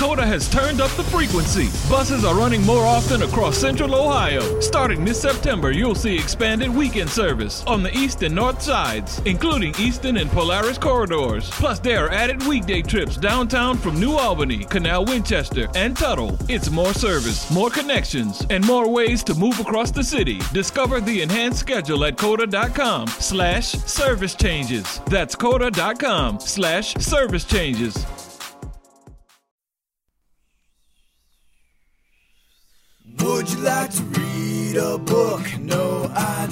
Coda has turned up the frequency. Buses are running more often across Central Ohio. Starting this September, you'll see expanded weekend service on the east and north sides, including Easton and Polaris corridors. Plus, there are added weekday trips downtown from New Albany, Canal Winchester, and Tuttle. It's more service, more connections, and more ways to move across the city. Discover the enhanced schedule at Coda.com/service changes. That's Coda.com/service changes. Would you like to read a book? No, I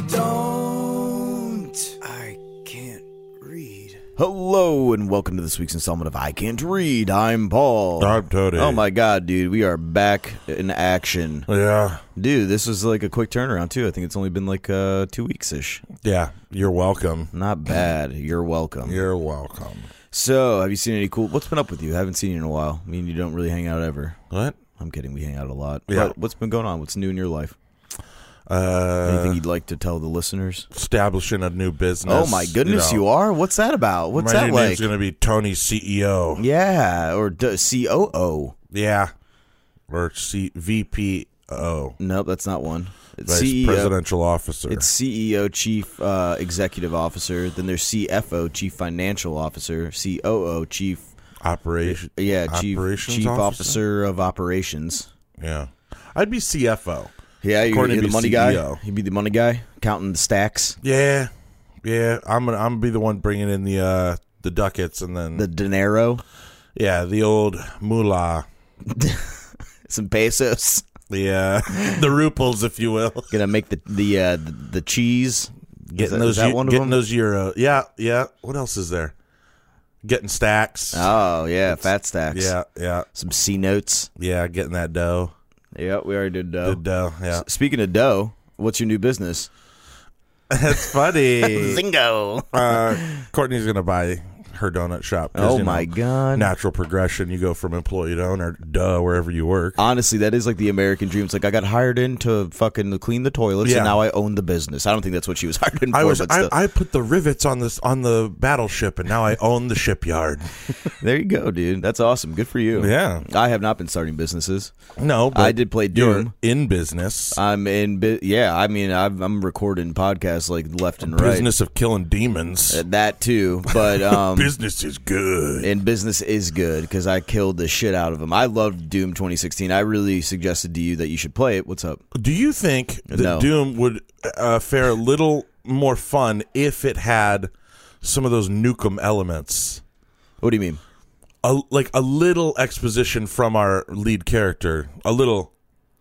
don't. I can't read. Hello, and welcome to this week's installment of I Can't Read. I'm Paul. I'm Tony. Oh my god, dude, we are back in action. Yeah. Dude, this was like a quick turnaround, too. I think it's only been like 2 weeks-ish. Yeah, you're welcome. Not bad. You're welcome. You're welcome. So, have you seen any cool... What's been up with you? I haven't seen you in a while. I mean, you don't really hang out ever. What? I'm kidding. We hang out a lot. Yeah. What's been going on? What's new in your life? Anything you'd like to tell the listeners? Establishing a new business. Oh, my goodness, you are? What's that about? What's that My new like? name's going to be Tony CEO. Yeah, or COO. Yeah. Or VPO. Nope, that's not one. It's Vice CEO, Presidential Officer. It's CEO, Chief Executive Officer. Then there's CFO, Chief Financial Officer. COO, Chief... Operations Chief Officer of Operations. Yeah. I'd be CFO. Yeah, you're the money CEO. guy. You'd be the money guy, counting the stacks. Yeah. Yeah, I'm gonna be the one bringing in the ducats and then... The dinero. Yeah, the old moolah. Some pesos. The ruples, if you will. Gonna make the cheese. Getting is that one of them? those euro. Yeah. What else is there? Getting stacks. Oh, yeah, fat stacks. Yeah. Some C notes. Yeah, getting that dough. Yeah, we already did dough. Good dough, yeah. Speaking of dough, what's your new business? That's funny. Zingo. Courtney's going to buy her donut shop. Oh, my God. Natural progression. You go from employee to owner, wherever you work. Honestly, that is like the American dream. It's like I got hired in to fucking clean the toilets, and now I own the business. I don't think that's what she was hired in for. I put the rivets on the battleship, and now I own the shipyard. There you go, dude. That's awesome. Good for you. Yeah. I have not been starting businesses. No, but I did play Doom. You're in business. I'm in. I mean, I'm recording podcasts like left and right. Business of killing demons. That too, but business is good. And business is good because I killed the shit out of them. I loved Doom 2016. I really suggested to you that you should play it. What's up? Do you think that Doom would fare a little more fun if it had some of those Nukem elements? What do you mean? Like a little exposition from our lead character. A little,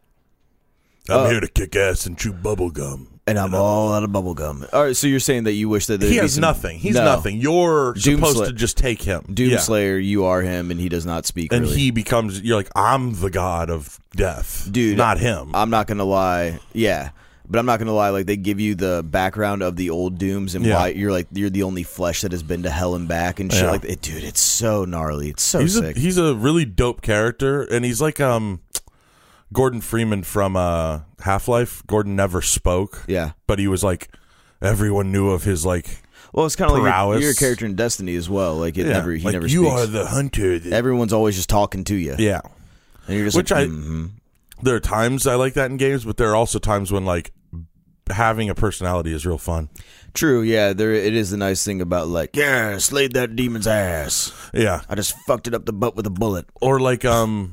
I'm here to kick ass and chew bubble gum. And I'm all out of bubble gum. All right, so you're saying that you wish that he has nothing. He's nothing. You're supposed to just take him. Doomslayer, you are him, and he does not speak. And really. he becomes. You're like, I'm the god of death, dude. Not him. I'm not gonna lie. Yeah, but I'm not gonna lie. Like they give you the background of the old Dooms and why you're the only flesh that has been to hell and back and shit like that. Dude, it's so gnarly. It's so sick. He's a really dope character, and he's like Gordon Freeman from Half-Life. Gordon never spoke. Yeah. But he was like, everyone knew of his like well, it's kind of like you're a character in Destiny as well. Like he never speaks. You are the hunter. Everyone's always just talking to you. Yeah. And you're just there are times I like that in games, but there are also times when like having a personality is real fun. True, yeah. It is the nice thing about like, yeah, slayed that demon's ass. Yeah. I just fucked it up the butt with a bullet. Or like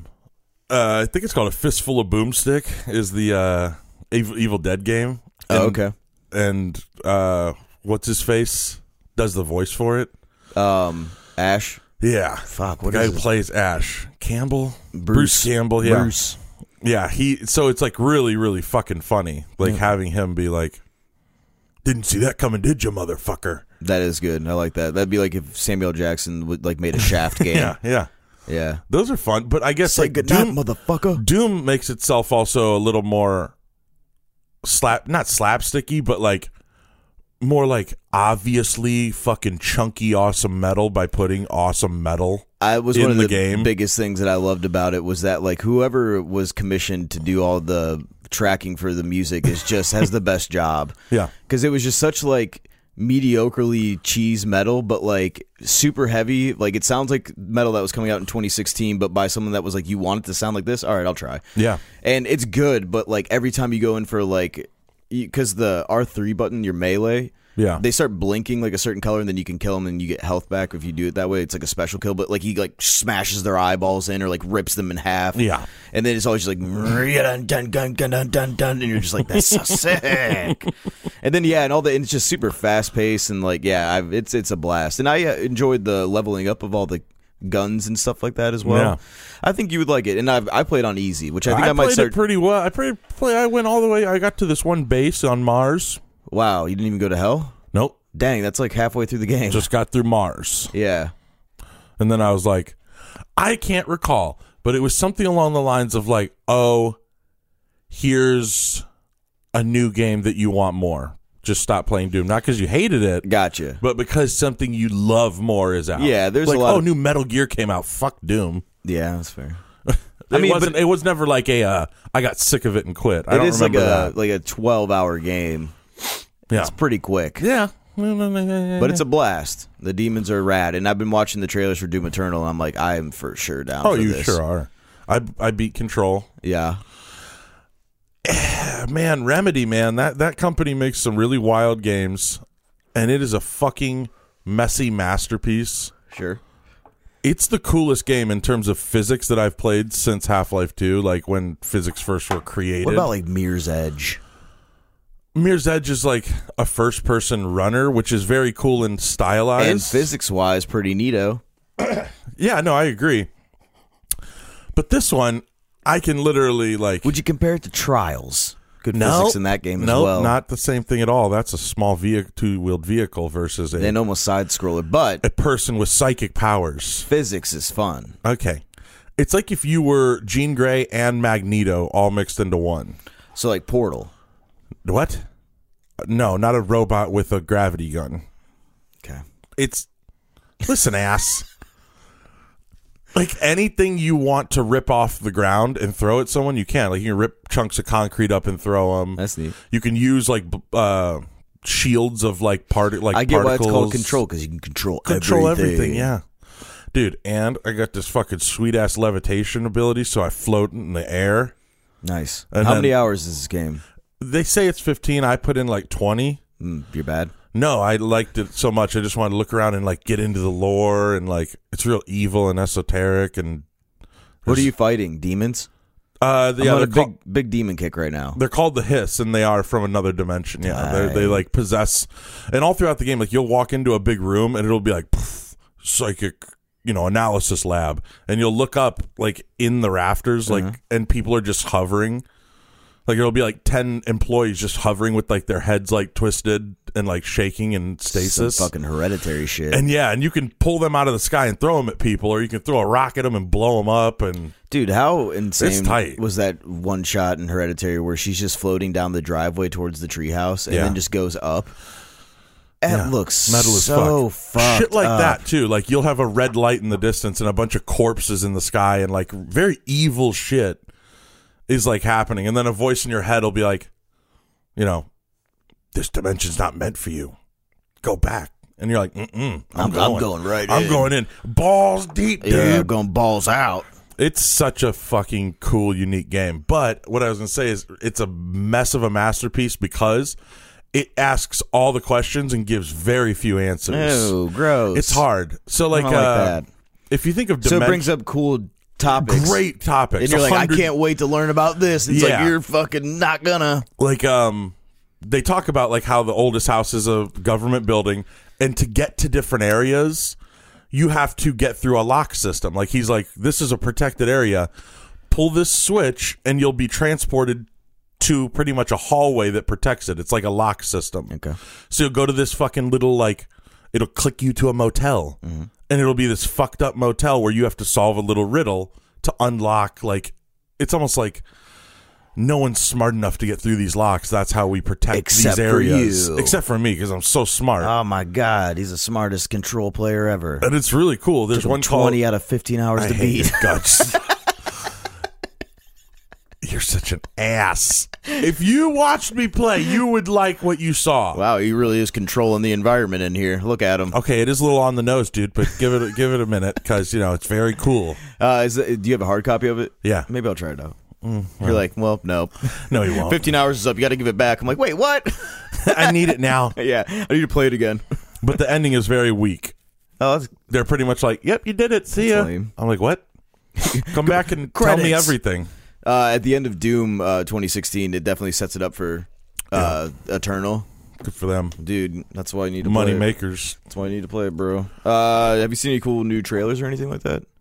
I think it's called A Fistful of Boomstick is the Evil Dead game. Oh, okay. And what's his face does the voice for it? Ash? Yeah. Fuck, what the guy who plays Ash. Campbell? Bruce Campbell, yeah. Bruce. Yeah, so it's like really, really fucking funny. Like having him be like, didn't see that coming, did you, motherfucker? That is good. I like that. That'd be like if Samuel Jackson would like made a Shaft game. Yeah. Those are fun, but I guess say like good night, motherfucker. Doom makes itself also a little more not slapsticky, but like more like obviously fucking chunky awesome metal by putting awesome metal was in one of the game. Biggest things that I loved about it was that like whoever was commissioned to do all the tracking for the music has the best job. Yeah. Because it was just such like mediocrely cheese metal, but like super heavy. Like it sounds like metal that was coming out in 2016, but by someone that was like, you want it to sound like this? All right, I'll try. Yeah. And it's good, but like every time you go in for like, because the R3 button, your melee, they start blinking like a certain color, and then you can kill them and you get health back if you do it that way. It's like a special kill, but like he like smashes their eyeballs in or like rips them in half. Yeah. And then it's always just like dun dun dun dun dun dun, and you're just like, that's so sick. And then and it's just super fast paced and like it's a blast. And I enjoyed the leveling up of all the guns and stuff like that as well. Yeah. I think you would like it. And I played on easy, which I think I might start. It pretty well. I went all the way. I got to this one base on Mars. Wow, you didn't even go to hell? Nope. Dang, that's like halfway through the game. Just got through Mars. Yeah. And then I was like, I can't recall, but it was something along the lines of like, oh, here's a new game that you want more. Just stop playing Doom. Not because you hated it. Gotcha. But because something you love more is out. Yeah, there's like, a lot new Metal Gear came out. Fuck Doom. Yeah, that's fair. It was never like I got sick of it and quit. I don't remember that. Like a 12-hour game. Yeah. It's pretty quick. Yeah. But it's a blast. The demons are rad. And I've been watching the trailers for Doom Eternal, and I'm like, I am for sure down for this. Oh, you sure are. I beat Control. Yeah. Man, Remedy, man. That company makes some really wild games, and it is a fucking messy masterpiece. Sure. It's the coolest game in terms of physics that I've played since Half-Life 2, like when physics first were created. What about like Mirror's Edge? Mirror's Edge is like a first-person runner, which is very cool and stylized. And physics-wise, pretty neato. Yeah, no, I agree. But this one, I can literally like... Would you compare it to Trials? Good physics in that game as well. No, not the same thing at all. That's a small two-wheeled vehicle versus an almost side-scroller, but... a person with psychic powers. Physics is fun. Okay. It's like if you were Jean Grey and Magneto all mixed into one. So like Portal. What? No, not a robot with a gravity gun. Okay. It's... Listen, ass. Like anything you want to rip off the ground and throw at someone, you can. Like you can rip chunks of concrete up and throw them. That's neat. You can use like shields of like particles. I get why it's called Control, because you can control everything. Yeah, dude. And I got this fucking sweet ass levitation ability, so I float in the air. Nice. And how many hours is this game? They say it's 15. I put in like 20. You're bad. No, I liked it so much. I just wanted to look around and like get into the lore, and like it's real evil and esoteric. And what are you fighting? Demons? I'm on a big demon kick right now. They're called the Hiss, and they are from another dimension. Yeah, they like possess. And all throughout the game, like you'll walk into a big room, and it'll be like psychic, analysis lab, and you'll look up like in the rafters, like, and people are just hovering. Like it'll be like 10 employees just hovering with like their heads like twisted and like shaking in stasis. Some fucking Hereditary shit. And and you can pull them out of the sky and throw them at people, or you can throw a rock at them and blow them up. And dude, how insane tight. Was that one shot in Hereditary where she's just floating down the driveway towards the treehouse and then just goes up? That looks metal as so fucked shit like up. that too. Like you'll have a red light in the distance and a bunch of corpses in the sky, and like very evil shit is like happening, and then a voice in your head will be like, this dimension's not meant for you. Go back. And you're like, I'm going right in. I'm going in. Balls deep, dude. Yeah, I'm going balls out. It's such a fucking cool, unique game. But what I was going to say is it's a mess of a masterpiece because it asks all the questions and gives very few answers. Oh, gross. It's hard. So like, that. If you think of so it brings up cool topics. Great topics. And you're like, I can't wait to learn about this. It's like, you're fucking not gonna. Like, they talk about like how the oldest house is a government building, and to get to different areas, you have to get through a lock system. Like he's like, this is a protected area. Pull this switch, and you'll be transported to pretty much a hallway that protects it. It's like a lock system. Okay. So you'll go to this fucking little like, it'll click you to a motel. Mm-hmm. And it'll be this fucked up motel where you have to solve a little riddle to unlock, like, it's almost like no one's smart enough to get through these locks. That's how we protect these areas. For you. Except for me, because I'm so smart. Oh my God, he's the smartest Control player ever. And it's really cool. There's one called 20 out of 15 hours to beat. You're such an ass. If you watched me play, you would like what you saw. Wow, he really is controlling the environment in here. Look at him. Okay, it is a little on the nose, dude, but give it a minute because it's very cool. Do you have a hard copy of it? Yeah. Maybe I'll try it out. You're like, well, no. No, you won't. 15 hours is up. You got to give it back. I'm like, wait, what? I need it now. Yeah, I need to play it again. But the ending is very weak. Oh, they're pretty much like, yep, you did it. See ya. Lame. I'm like, what? Come back and tell me everything. At the end of Doom 2016, it definitely sets it up for Eternal. Good for them. Dude, that's why I need to Money play makers. That's why I need to play it, bro. Have you seen any cool new trailers or anything like that?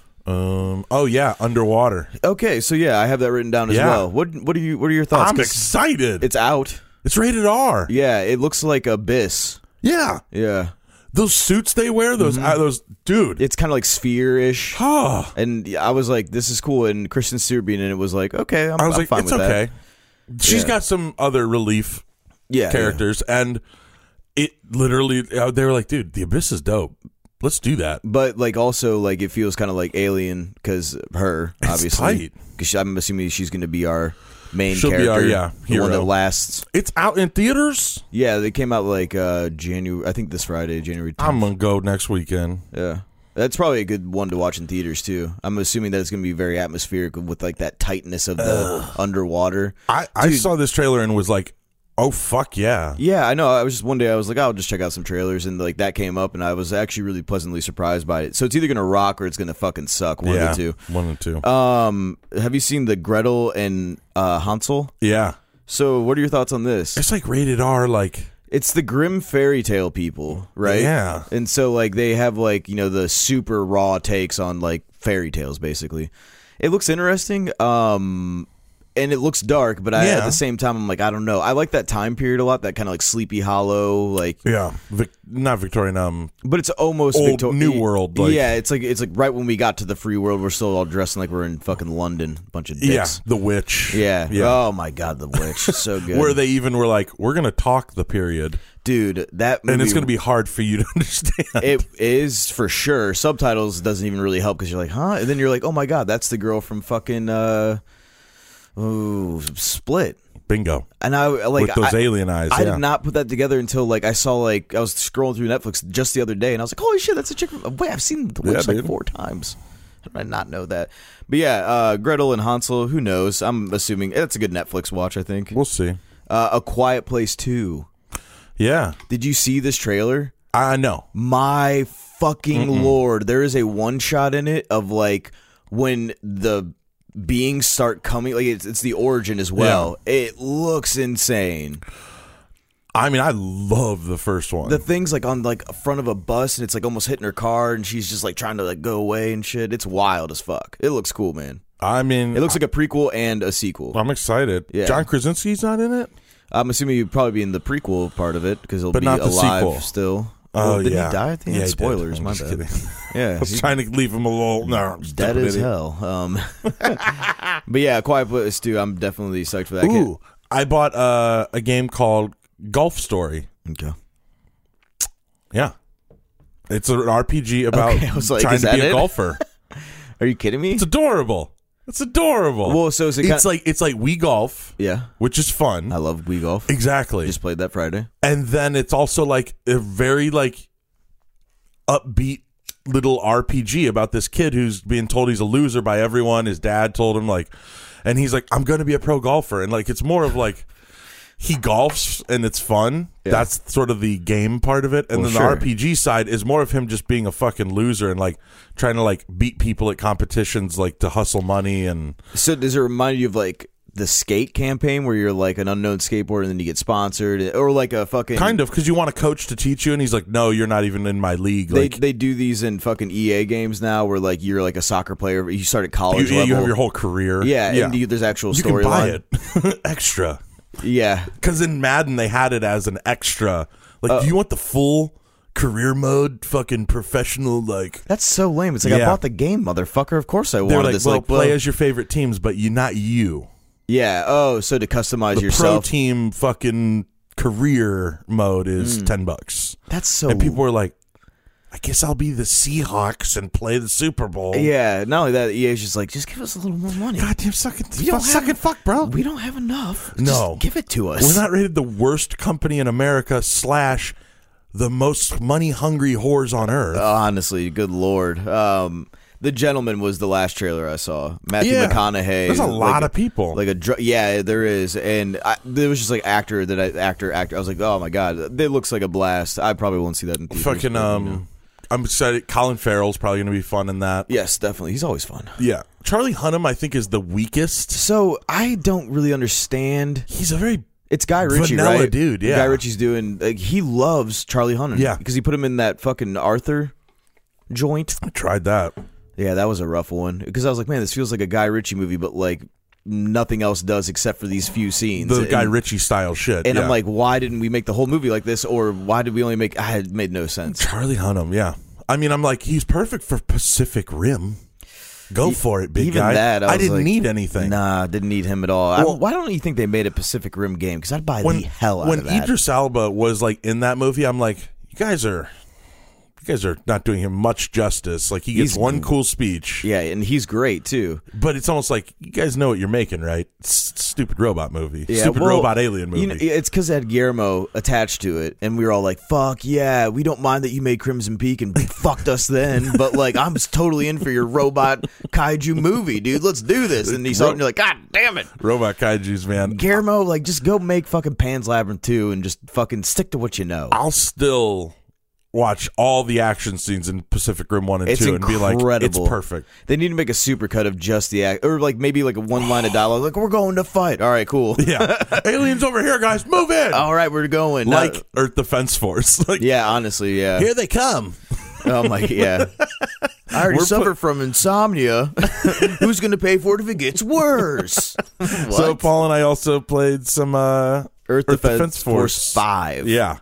Oh yeah, Underwater. Okay, so yeah, I have that written down as well. What are your thoughts? I'm excited. It's out. It's rated R. Yeah, it looks like Abyss. Yeah. Yeah. Those suits they wear, those dude. It's kind of like Sphere-ish. Oh. And I was like, this is cool. And Kristen Stewart being in it was like, okay, I'm fine it's with okay. that. She's got some other relief characters, and it literally, they were like, dude, the Abyss is dope. Let's do that. But like also like it feels kind of like Alien because her obviously because I'm assuming she's going to be our main character. Be our the one that lasts. It's out in theaters. Yeah, they came out like January. I think this Friday, January 10th. I'm gonna go next weekend. Yeah, that's probably a good one to watch in theaters too. I'm assuming that it's going to be very atmospheric with like that tightness of the underwater. I saw this trailer and was like, oh fuck yeah. Yeah, I know. I was just one day I was like, I'll just check out some trailers, and like that came up, and I was actually really pleasantly surprised by it. So it's either gonna rock or it's gonna fucking suck. One of the two. One of the two. Have you seen the Gretel and Hansel? Yeah. So what are your thoughts on this? It's like rated R. Like it's the Grimm fairy tale people, right? Yeah. And so like they have like the super raw takes on like fairy tales. Basically, it looks interesting. And it looks dark, but at the same time, I'm like, I don't know. I like that time period a lot, that kind of like Sleepy Hollow, like not Victorian, but it's almost old New World. Like, yeah, it's like right when we got to the free world, we're still all dressing like we're in fucking London, bunch of dicks. Yeah, the witch. Yeah. Oh my god, the witch, so good. Where they even were like, we're gonna talk the period. Dude, that movie, and it's going to be hard for you to understand. It is for sure. Subtitles doesn't even really help because you're like, huh? And then you're like, oh my god, that's the girl from fucking Split. Bingo. And I like with those alien eyes. I did not put that together until like I saw like I was scrolling through Netflix just the other day, and I was like, holy shit, that's a chick. Wait, I've seen the witch like 4 times. How did I not know that? But yeah, Gretel and Hansel. Who knows? I'm assuming it's a good Netflix watch. I think we'll see. A Quiet Place 2. Yeah. Did you see this trailer? I know. My fucking lord. There is a one shot in it of like when the beings start coming. Like it's the origin as well. Yeah. It looks insane. I mean, I love the first one. The thing's like on like front of a bus and it's like almost hitting her car and she's just like trying to like go away and shit. It's wild as fuck. It looks cool, man. I mean, it looks like a prequel and a sequel. I'm excited. Yeah. John Krasinski's not in it? I'm assuming he'd probably be in the prequel part of it because he'll be not alive sequel. Still. Oh, didn't yeah. he die at the end? Spoilers, my bad. Yeah. I was trying to leave him alone. No, dead as hell. But yeah, Quiet Place 2, I'm definitely psyched for that. Ooh, I bought a game called Golf Story. Okay. Yeah. It's an RPG about trying to be a golfer. Are you kidding me? It's adorable. It's adorable. Well, so it's like Wii Golf. Yeah. Which is fun. I love Wii Golf. Exactly. Just played that Friday. And then it's also like a very like upbeat little RPG about this kid who's being told he's a loser by everyone. His dad told him and he's like, I'm going to be a pro golfer. And like, it's more of like, he golfs and it's fun. Yeah. That's sort of the game part of it. And then the RPG side is more of him just being a fucking loser and like trying to like beat people at competitions, like to hustle money. And so does it remind you of like the skate campaign where you're like an unknown skateboarder and then you get sponsored, or like a fucking kind of because you want a coach to teach you and he's like, no, you're not even in my league. They do these in fucking EA games now where like you're like a soccer player, you start at college level, you have your whole career. And there's actual story line. It extra. Yeah, because in Madden they had it as an extra. Like, do you want the full career mode, fucking professional? Like, that's so lame. It's like I bought the game, motherfucker. Of course I wanted this. Well, play as your favorite teams, but not you. Yeah. Oh, so to customize yourself, pro team fucking career mode is $10. That's so. And people were like, I guess I'll be the Seahawks and play the Super Bowl. Yeah, not only that, EA's just like, just give us a little more money. Goddamn sucking fuck, bro. We don't have enough. No. Just give it to us. We're not rated the worst company in America / the most money-hungry whores on earth. Honestly, good Lord. The Gentleman was the last trailer I saw. Matthew McConaughey. There's a lot of people. Yeah, there is. And there was just like actor. I was like, oh my God, it looks like a blast. I probably won't see that in theaters. Fucking, I'm excited. Colin Farrell's probably going to be fun in that. Yes, definitely. He's always fun. Yeah. Charlie Hunnam, I think, is the weakest. So I don't really understand. He's a very It's Guy Ritchie, vanilla right? dude, yeah. Guy Ritchie's doing, he loves Charlie Hunnam. Yeah. Because he put him in that fucking Arthur joint. I tried that. Yeah, that was a rough one. Because I was like, man, this feels like a Guy Ritchie movie, but like nothing else does except for these few scenes. The Guy Ritchie style shit. And I'm like, why didn't we make the whole movie like this? Or why did we only make... It made no sense. Charlie Hunnam, yeah. I mean, I'm like, he's perfect for Pacific Rim. Go for it, big even guy. That, I didn't need anything. Nah, didn't need him at all. Well, why don't you think they made a Pacific Rim game? Because I'd buy the hell out of that. When Idris Elba was like in that movie, I'm like, you guys are not doing him much justice. Like, he gets one cool speech. Yeah, and he's great too. But it's almost like, you guys know what you're making, right? Stupid robot movie. Yeah, Stupid robot alien movie. You know, it's because it had Guillermo attached to it, and we were all like, fuck yeah, we don't mind that you made Crimson Peak and fucked us then, but like, I'm totally in for your robot kaiju movie, dude. Let's do this. And he saw it and you're like, God damn it. Robot kaijus, man. Guillermo, like, just go make fucking Pan's Labyrinth 2 and just fucking stick to what you know. I'll still watch all the action scenes in Pacific Rim 1 and 2 and be like, it's perfect. They need to make a supercut of just the act, or like maybe like a one line of dialogue, like, we're going to fight. All right, cool. Yeah. Aliens over here, guys. Move in. All right, we're going. Like Earth Defense Force. Like, yeah, honestly, yeah. Here they come. Oh my, yeah. I already suffer from insomnia. Who's going to pay for it if it gets worse? So Paul and I also played some Earth Defense Force 5. Yeah.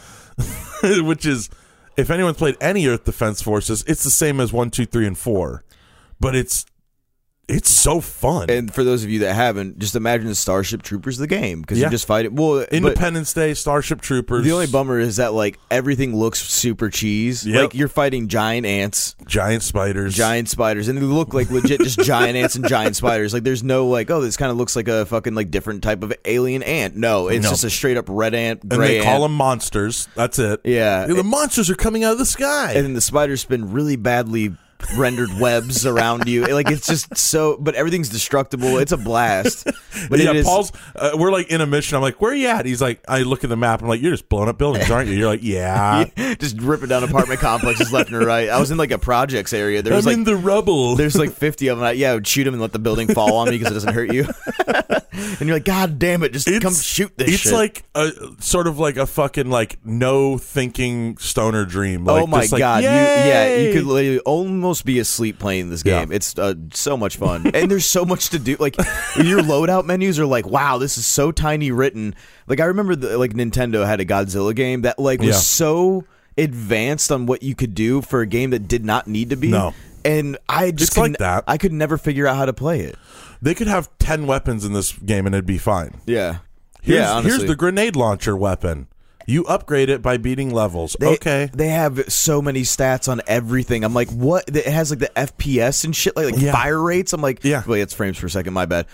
Which is, if anyone's played any Earth Defense Forces, it's the same as 1, 2, 3, and 4. But it's so fun. And for those of you that haven't, just imagine the Starship Troopers of the game, because you just fight it. Well, Independence Day, Starship Troopers. The only bummer is that like everything looks super cheese. Yep. Like, you're fighting giant ants, giant spiders, and they look like legit just giant ants and giant spiders. Like, there's no like, oh, this kind of looks like a fucking like different type of alien ant. No, it's just a straight up red ant, gray and they call ant. them monsters. That's it. Yeah, the monsters are coming out of the sky, and then the spiders spin really badly rendered webs around you. Like, it's just so, but everything's destructible. It's a blast. But yeah, it is, Paul's we're like in a mission. I'm like, where are you at? He's like, I look at the map. I'm like, you're just blowing up buildings, aren't you? You're like, yeah. Just ripping down apartment complexes left and right. I was in like a projects area. There was I'm in the rubble. There's like 50 of them. I would shoot them and let the building fall on me because it doesn't hurt you. And you're like, God damn it, just come shoot this shit. It's like a sort of like a fucking like no thinking stoner dream. Like, oh my just like, God. Yay! You could literally almost be asleep playing this game. It's so much fun. And there's so much to do. Like, your loadout menus are like, wow, this is so tiny written. Like, I remember like Nintendo had a Godzilla game that like was so advanced on what you could do for a game that did not need to be. No. And I just like that. I could never figure out how to play it. They could have 10 weapons in this game and it'd be fine. Yeah. Here's the grenade launcher weapon. You upgrade it by beating levels. They have so many stats on everything. I'm like, what? It has like the FPS and shit, like fire rates. I'm like, wait, it's frames per second. My bad.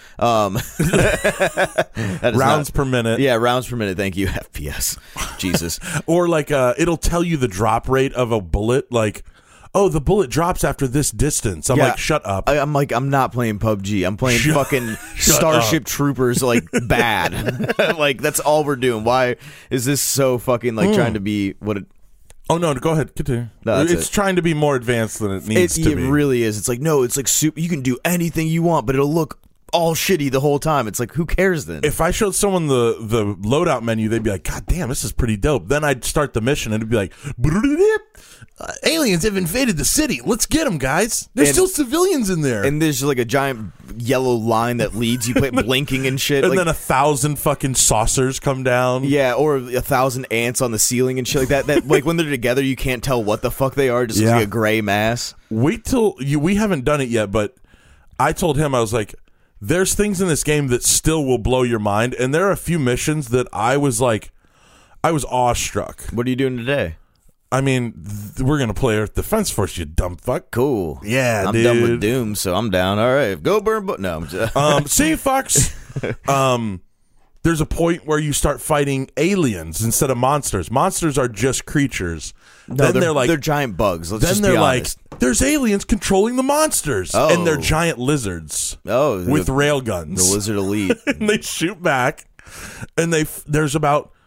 Rounds per minute. Yeah, rounds per minute. Thank you. FPS. Jesus. Or like, it'll tell you the drop rate of a bullet. Like, oh, the bullet drops after this distance. I'm like, shut up. I'm like, I'm not playing PUBG. I'm playing fucking Starship Troopers, like, bad. Like, that's all we're doing. Why is this so fucking, like, trying to be what it... Oh, no, go ahead. Continue. No, it's trying to be more advanced than it needs to be. It really is. It's like, no, it's like, you can do anything you want, but it'll look all shitty the whole time. It's like, who cares then? If I showed someone the loadout menu, they'd be like, God damn, this is pretty dope. Then I'd start the mission and it'd be like, aliens have invaded the city. Let's get them, guys. There's still civilians in there. And there's like a giant yellow line that leads you, blinking and shit. And like, then 1,000 fucking saucers come down. Yeah, or 1,000 ants on the ceiling and shit like that. That like when they're together, you can't tell what the fuck they are. Just like a gray mass. Wait till we haven't done it yet, but I told him, I was like, there's things in this game that still will blow your mind, and there are a few missions that I was awestruck. What are you doing today? I mean, we're going to play Earth Defense Force, you dumb fuck. Cool. Yeah, I'm dude. done with Doom, so I'm down. All right, go burn. No, I'm just... See, Fox, there's a point where you start fighting aliens instead of monsters. Monsters are just creatures. No, then they're giant bugs. Let's just be honest. There's aliens controlling the monsters, and they're giant lizards. With rail guns. The lizard elite. And they shoot back, and they're as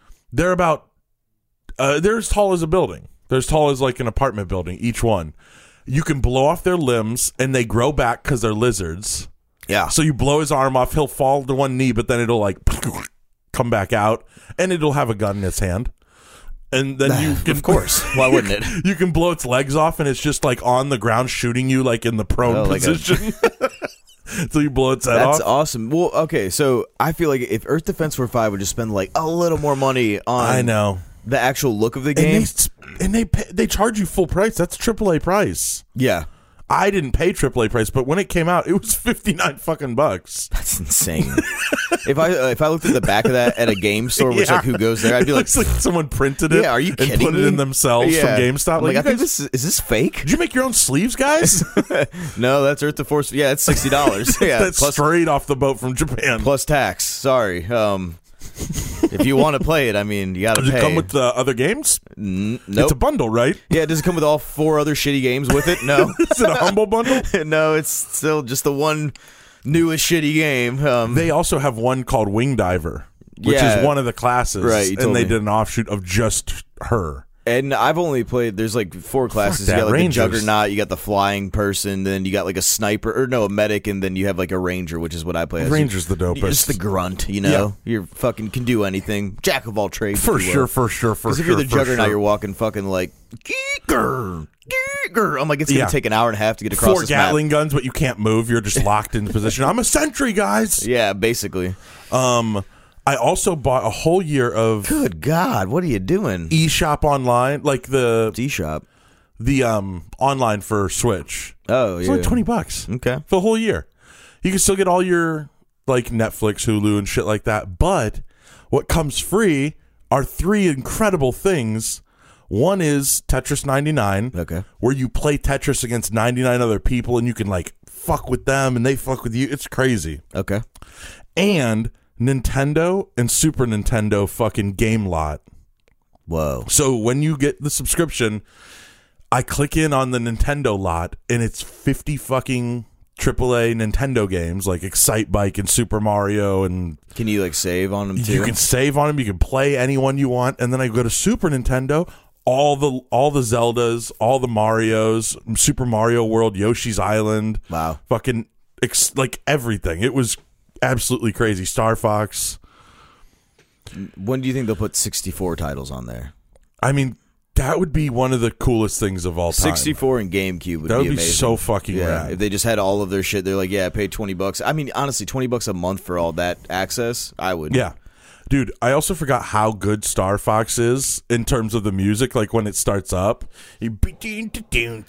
tall as a building. They're as tall as like an apartment building, each one. You can blow off their limbs, and they grow back because they're lizards. Yeah. So you blow his arm off, he'll fall to one knee, but then it'll like come back out, and it'll have a gun in its hand. And then you can, of course, why wouldn't it? You can blow its legs off, and it's just like on the ground shooting you, like in the prone position. So you blow its head off. That's awesome. Well, okay, so I feel like if Earth Defense Force 5 would just spend like a little more money on the actual look of the game, and they charge you full price. That's AAA price. Yeah. I didn't pay AAA price, but when it came out, it was $59 fucking bucks. That's insane. If I looked at the back of that at a game store, which like who goes there, I'd be like, looks like someone printed it. Yeah, are you kidding and put me? it in themselves from GameStop. Like, I think is this fake? Did you make your own sleeves, guys? No, that's Earth to Force. Yeah, it's $60. Yeah, that's plus, straight off the boat from Japan plus tax. Sorry. If you want to play it, I mean, you got to pay. Does it come with the other games? Nope. It's a bundle, right? Yeah, does it come with all 4 other shitty games with it? No. Is it a humble bundle? No, it's still just the one newest shitty game. They also have one called Wing Diver, which is one of the classes. Right, and they did an offshoot of just her. And I've only played, there's like 4 classes. You got like the Juggernaut, you got the flying person, then you got like a sniper, or no, a medic, and then you have like a ranger, which is what I play as. Ranger's the dopest. You're just the grunt, you know? Yeah. You're fucking can do anything. Jack of all trades. For sure. Because if you're the Juggernaut, you're walking fucking like, I'm like, it's going to take an hour and a half to get across 4 Gatling guns, but you can't move. You're just locked in position. I'm a sentry, guys. Yeah, basically. I also bought a whole year of... Good God, what are you doing? eShop Online, like the... eShop? The online for Switch. Oh, yeah. It's like $20. Okay. For the whole year. You can still get all your, like, Netflix, Hulu, and shit like that. But what comes free are 3 incredible things. One is Tetris 99. Okay. Where you play Tetris against 99 other people, and you can, like, fuck with them, and they fuck with you. It's crazy. Okay. And... Nintendo and Super Nintendo fucking game lot. Whoa. So when you get the subscription, I click in on the Nintendo lot, and it's 50 fucking AAA Nintendo games like Excite Bike and Super Mario. And can you like save on them too? You can save on them. You can play anyone you want. And then I go to Super Nintendo, all the Zeldas, all the Marios, Super Mario World, Yoshi's Island. Wow. Fucking like everything. It was absolutely crazy. Star Fox. When do you think they'll put 64 titles on there? I mean, that would be one of the coolest things of all time. 64 and GameCube would be amazing. That would be so fucking rad. If they just had all of their shit, they're like, yeah, I paid $20. I mean, honestly, $20 a month for all that access, I would. Yeah. Dude, I also forgot how good Star Fox is in terms of the music. Like when it starts up, and then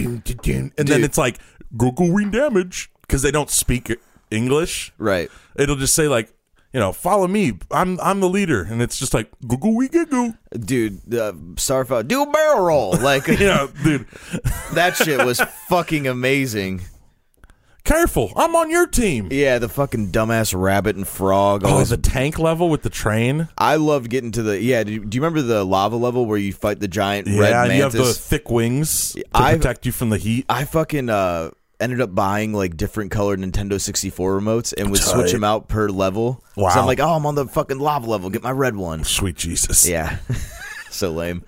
it's like, go win damage, because they don't speak English. Right. It'll just say like, you know, follow me. I'm the leader, and it's just like goo wee goo. Dude, Star Fox, do a barrel roll, like yeah, dude, that shit was fucking amazing. Careful, I'm on your team. Yeah, the fucking dumbass rabbit and frog. Oh, the tank level with the train. I loved getting to the do you remember the lava level where you fight the giant red mantis? Yeah, you have the thick wings to protect you from the heat. I fucking ended up buying like different colored Nintendo 64 remotes and would switch them out per level. Wow. So I'm like, oh, I'm on the fucking lava level. Get my red one. Sweet Jesus. Yeah. So lame.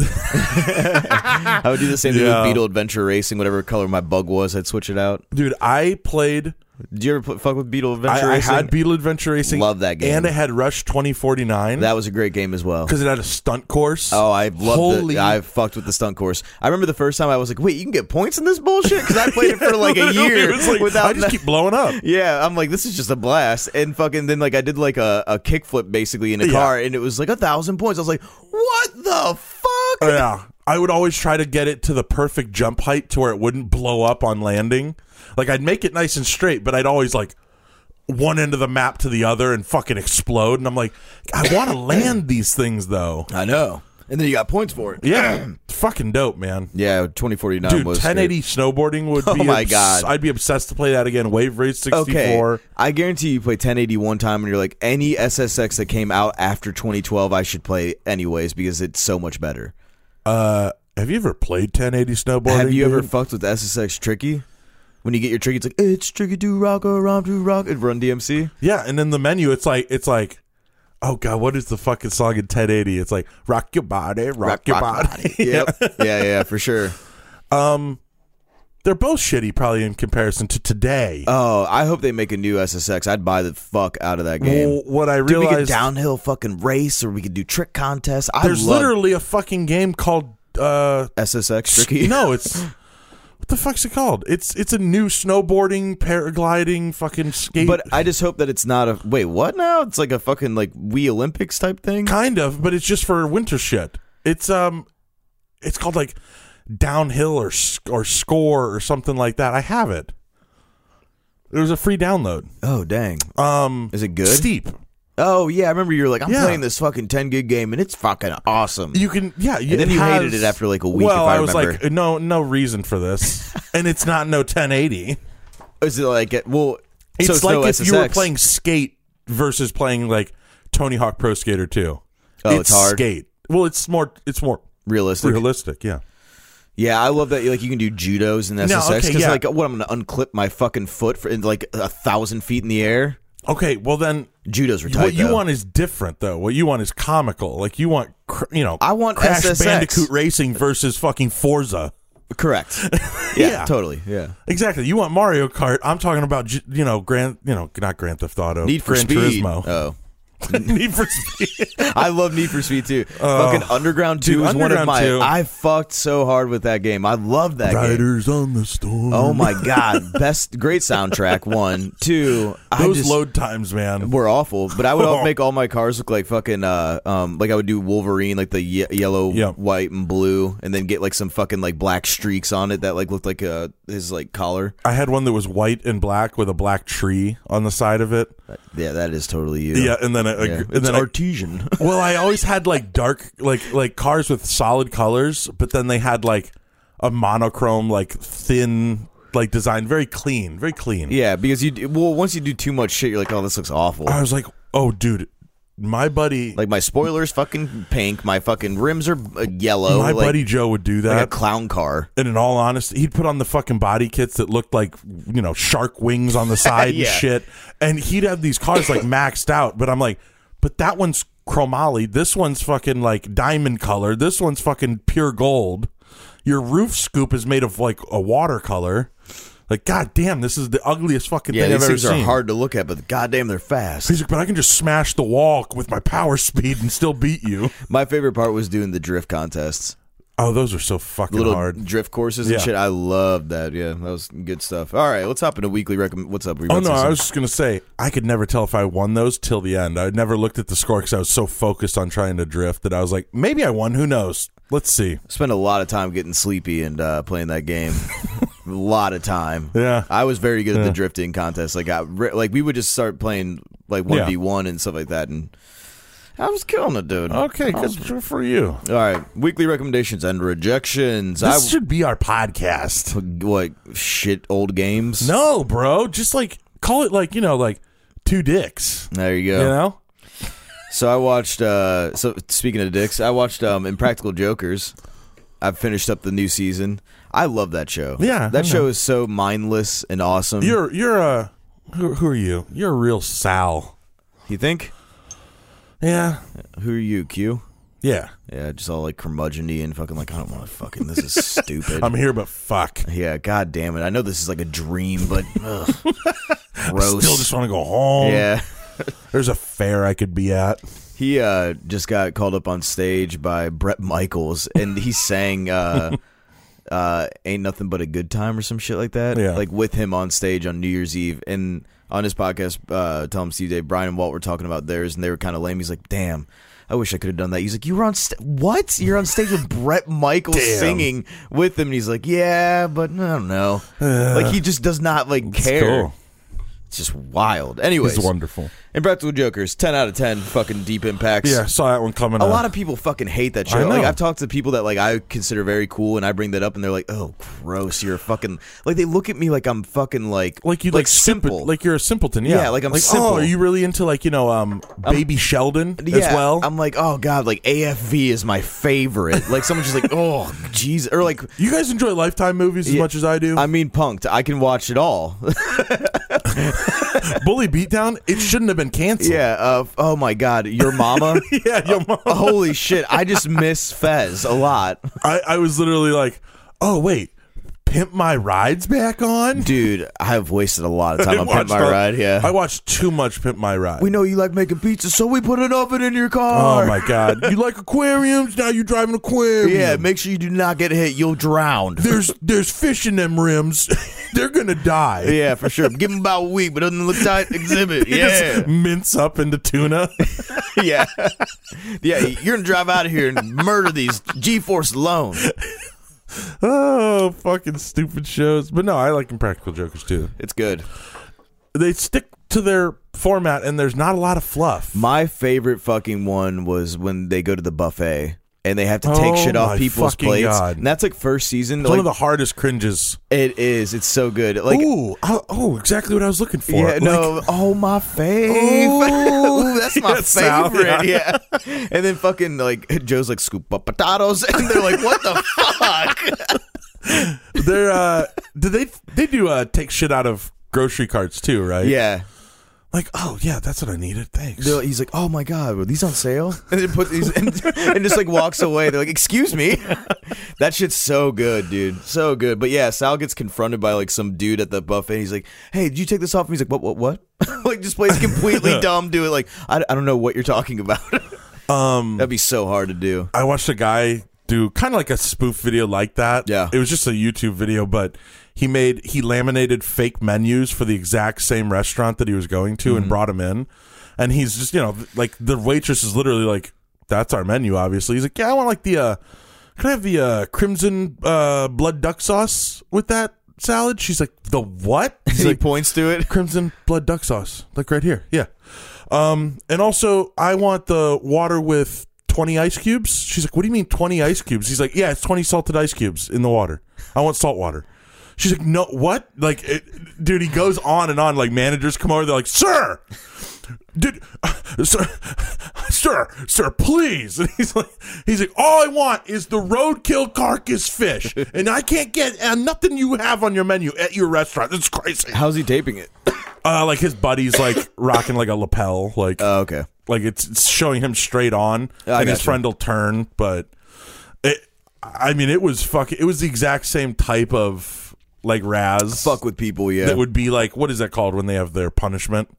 I would do the same thing with Beetle Adventure Racing. Whatever color my bug was, I'd switch it out. Dude, I played... Did you ever fuck with Beetle Adventure Racing? I had Beetle Adventure Racing. Love that game. And I had Rush 2049. That was a great game as well. Because it had a stunt course. Oh, I loved it. I fucked with the stunt course. I remember the first time I was like, wait, you can get points in this bullshit? Because I played it for like a year. Like, without I just keep blowing up. Yeah, I'm like, this is just a blast. And fucking then like I did like a kickflip basically in a car, and it was like 1,000 points. I was like, what the fuck? Yeah. I would always try to get it to the perfect jump height to where it wouldn't blow up on landing. Like, I'd make it nice and straight, but I'd always like one end of the map to the other and fucking explode. And I'm like, I want to land these things though. I know. And then you got points for it. Yeah. Fucking dope, man. Yeah, 2049 Dude, was 1080 snowboarding would be... Oh, my God. I'd be obsessed to play that again. Wave Race 64. Okay. I guarantee you play 1080 one time and you're like, any SSX that came out after 2012, I should play anyways because it's so much better. Have you ever played 1080 snowboarding? Have you ever fucked with SSX Tricky? When you get your Tricky, it's like, it's Tricky to rock around to rock at Run DMC. Yeah, and in the menu, it's like, oh God, what is the fucking song in 1080? It's like, rock your body, rock your body. Yep. Yeah, for sure. They're both shitty, probably in comparison to today. Oh, I hope they make a new SSX. I'd buy the fuck out of that game. Well, what I Dude, we realized, could downhill fucking race, or we could do trick contests. There's literally a fucking game called SSX Tricky. No, it's what the fuck's it called? It's a new snowboarding, paragliding, fucking skate. But I just hope that it's not a wait. What now? It's like a fucking like Wii Olympics type thing. Kind of, but it's just for winter shit. It's called like Downhill or Score or something like that. I have it. It was a free download. Oh dang. Is it good? Steep. Oh yeah, I remember you were like, I'm playing this fucking 10 gig game and it's fucking awesome. You can, yeah. And then you hated it after like a week. Well, if I was remember. like, no reason for this, and it's not no 1080. Is it like well? It's so it's like no if SSX. you were playing Skate versus playing like Tony Hawk Pro Skater 2. Oh, it's hard. Skate. Well, it's more realistic. Realistic, yeah. Yeah, I love that. Like you can do judos in SSX because like, what? I'm gonna unclip my fucking foot in like 1,000 feet in the air. Okay, well then, judos are tight. What you want is different, though. What you want is comical. Like you want, I want Crash SSX. Bandicoot Racing versus fucking Forza. Correct. Yeah, totally. Yeah, exactly. You want Mario Kart? I'm talking about not Grand Theft Auto. Need for Gran Speed. Turismo. Oh. Need for Speed. I love Need for Speed too. Fucking Underground 2 is one of my. 2. I fucked so hard with that game. I love that game. Riders on the Storm. Oh my god, great soundtrack. 1, 2. Those load times, man, were awful. But I would make all my cars look like fucking like I would do Wolverine, like the yellow, white, and blue, and then get like some fucking like black streaks on it that like looked like his like collar. I had one that was white and black with a black tree on the side of it. Yeah, that is totally you. Yeah, and then it's artesian. Well, I always had like dark, like cars with solid colors, but then they had like a monochrome, like thin, like design, very clean. Yeah, because once you do too much shit, you're like, oh, this looks awful. I was like, oh, dude, my buddy, like my spoilers fucking pink, my fucking rims are yellow. My buddy Joe would do that, like a clown car. And in all honesty, he'd put on the fucking body kits that looked like shark wings on the side and shit, and he'd have these cars like maxed out. But I'm like, but that one's chromoly. This one's fucking like diamond color. This one's fucking pure gold. Your roof scoop is made of like a watercolor. Like, goddamn, this is the ugliest fucking thing I've ever seen. These things are hard to look at, but goddamn, they're fast. He's like, but I can just smash the wall with my power speed and still beat you. My favorite part was doing the drift contests. Oh, those are so fucking hard. Drift courses and shit. I loved that. Yeah, that was good stuff. All right, let's hop into weekly recommend. What's up? Oh, no, I was just going to say, I could never tell if I won those till the end. I never looked at the score because I was so focused on trying to drift that I was like, maybe I won. Who knows? Let's see. Spent a lot of time getting sleepy and playing that game. A lot of time. Yeah, I was very good at the drifting contest. Like, we would just start playing like 1v1 and stuff like that, and I was killing it, dude. Okay, good for you. All right, weekly recommendations and rejections. This should be our podcast. What shit? Old games? No, bro. Just like call it like like two dicks. There you go. You know. So I watched. So speaking of dicks, I watched Impractical Jokers. I've finished up the new season. I love that show. Yeah, that show is so mindless and awesome. You're a who are you? You're a real Sal. You think? Yeah. Who are you, Q? Yeah. Yeah, just all like curmudgeon-y and fucking like, I don't want to fucking, this is stupid. I'm here, but fuck. Yeah, god damn it. I know this is like a dream, but ugh, gross. I still just want to go home. Yeah. There's a fair I could be at. He just got called up on stage by Bret Michaels, and he sang Ain't Nothing But a Good Time or some shit like that. Yeah. Like with him on stage on New Year's Eve. And on his podcast, Tell Him Steve Dave, Brian and Walt were talking about theirs, and they were kind of lame. He's like, damn, I wish I could have done that. He's like, you were on what? You're on stage with Bret Michaels singing with him. And he's like, yeah, but I don't know. Like, he just does not like care. Cool. It's just wild. Anyways, He's wonderful. Impractical Jokers, 10 out of 10 fucking deep impacts. Yeah, saw that one coming. A lot of people fucking hate that show. I know. Like, I've talked to people that like I consider very cool, and I bring that up, and they're like, "Oh, gross! You're a fucking like." They look at me like I'm fucking like you simple, like you're a simpleton. Yeah, like I'm simple. Oh, are you really into like Baby Sheldon as well? I'm like, oh god, like AFV is my favorite. Like someone's just like, oh jeez, or like you guys enjoy Lifetime movies as much as I do. I mean, Punk'd. I can watch it all. Bully Beatdown, it shouldn't have been canceled. Yeah. Oh my God, Your Mama. Yeah, Your Mama. Holy shit, I just miss Fez a lot. I was literally like, oh wait, Pimp My Ride's back on? Dude, I have wasted a lot of time on Pimp My Ride. Yeah, I watched too much Pimp My Ride. We know you like making pizza, so we put an oven in your car. Oh my God, you like aquariums? Now you drive an aquarium. Yeah, make sure you do not get hit. You'll drown. There's fish in them rims. They're gonna die. Yeah, for sure. Give them about a week, but doesn't look tight. Exhibit. Yeah, mince up into tuna. Yeah, you're gonna drive out of here and murder these G-Force alone. Oh, fucking stupid shows. But no, I like Impractical Jokers too. It's good. They stick to their format, and there's not a lot of fluff. My favorite fucking one was when they go to the buffet and they have to take shit off people's plates. God. And that's like first season. It's one of the hardest cringes. It is. It's so good. Like, exactly what I was looking for. Yeah, like, my fave. Ooh, that's my Sal, favorite. Yeah. And then fucking like Joe's like, scoop up potatoes, and they're like, what the fuck? They do take shit out of grocery carts too, right? Yeah. Like, oh yeah, that's what I needed. Thanks. He's like, oh my God, were these on sale? And then put these and just like walks away. They're like, excuse me. That shit's so good, dude, so good. But yeah, Sal gets confronted by like some dude at the buffet. He's like, hey, did you take this off? And he's like, what? Like, just plays completely dumb. Do it like I don't know what you're talking about. That'd be so hard to do. I watched a guy do kind of like a spoof video like that. Yeah, it was just a YouTube video, but he laminated fake menus for the exact same restaurant that he was going to and brought them in. And he's just, like the waitress is literally like, that's our menu, obviously. He's like, yeah, I want like can I have the crimson blood duck sauce with that salad? She's like, the what? He points to it. Crimson blood duck sauce. Like right here. Yeah. And also I want the water with 20 ice cubes. She's like, what do you mean 20 ice cubes? He's like, yeah, it's 20 salted ice cubes in the water. I want salt water. She's like, no, what? Like, dude, he goes on and on. Like, managers come over, they're like, sir, sir, please. And he's like, all I want is the roadkill carcass fish, and I can't get nothing you have on your menu at your restaurant. It's crazy. How's he taping it? Like his buddy's like rocking like a lapel, like, oh, okay, like it's showing him straight on, and his friend will turn, but it was the exact same type of. Like Raz. Fuck with people, yeah. That would be like, what is that called when they have their punishment?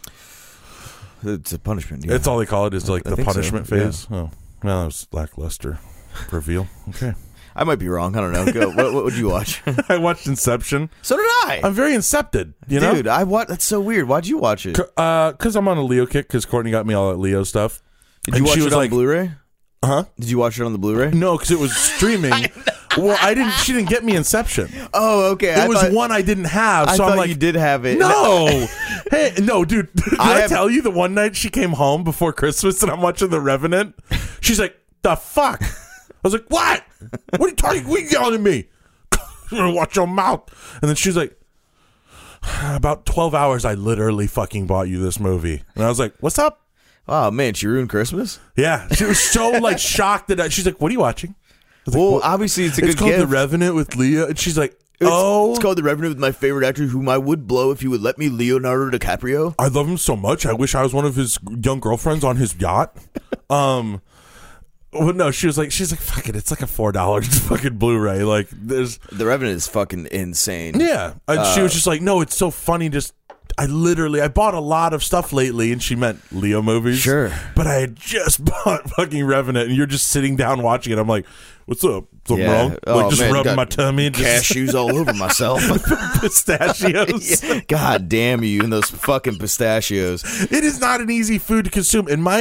It's a punishment, yeah. That's all they call it, is like the punishment phase. Yeah. Oh, well, that was lackluster reveal. Okay. I might be wrong. I don't know. Go. What would you watch? I watched Inception. So did I. I'm very incepted, you know? Dude, that's so weird. Why'd you watch it? Because I'm on a Leo kick, because Courtney got me all that Leo stuff. Did you watch it on Blu-ray? Huh? Did you watch it on the Blu-ray? No, because it was streaming. Well, she didn't get me Inception. Oh, okay. It was one I didn't have. So I'm like, you did have it. No. Hey, no, dude. Did I tell you the one night she came home before Christmas and I'm watching The Revenant? She's like, the fuck? I was like, what? What are you talking? What are you yelling at me? You're gonna watch your mouth. And then she's like, about 12 hours, I literally fucking bought you this movie. And I was like, what's up? Oh, man, she ruined Christmas? Yeah. She was so like shocked that she's like, what are you watching? Well, obviously it's a good gift. It's called The Revenant with Leo. And she's like, It's called The Revenant with my favorite actor whom I would blow if you would let me, Leonardo DiCaprio. I love him so much. I wish I was one of his young girlfriends on his yacht. Well, no, she's like, fuck it. It's like a $4 fucking Blu-ray. Like, there's The Revenant is fucking insane. Yeah. And she was just like, no, it's so funny. I bought a lot of stuff lately, and she meant Leo movies. Sure. But I had just bought fucking Revenant, and you're just sitting down watching it. I'm like, what's up? Something wrong? Like, just rubbing my tummy. Cashews all over myself. Pistachios. Yeah. God damn you and those fucking pistachios. It is not an easy food to consume. And my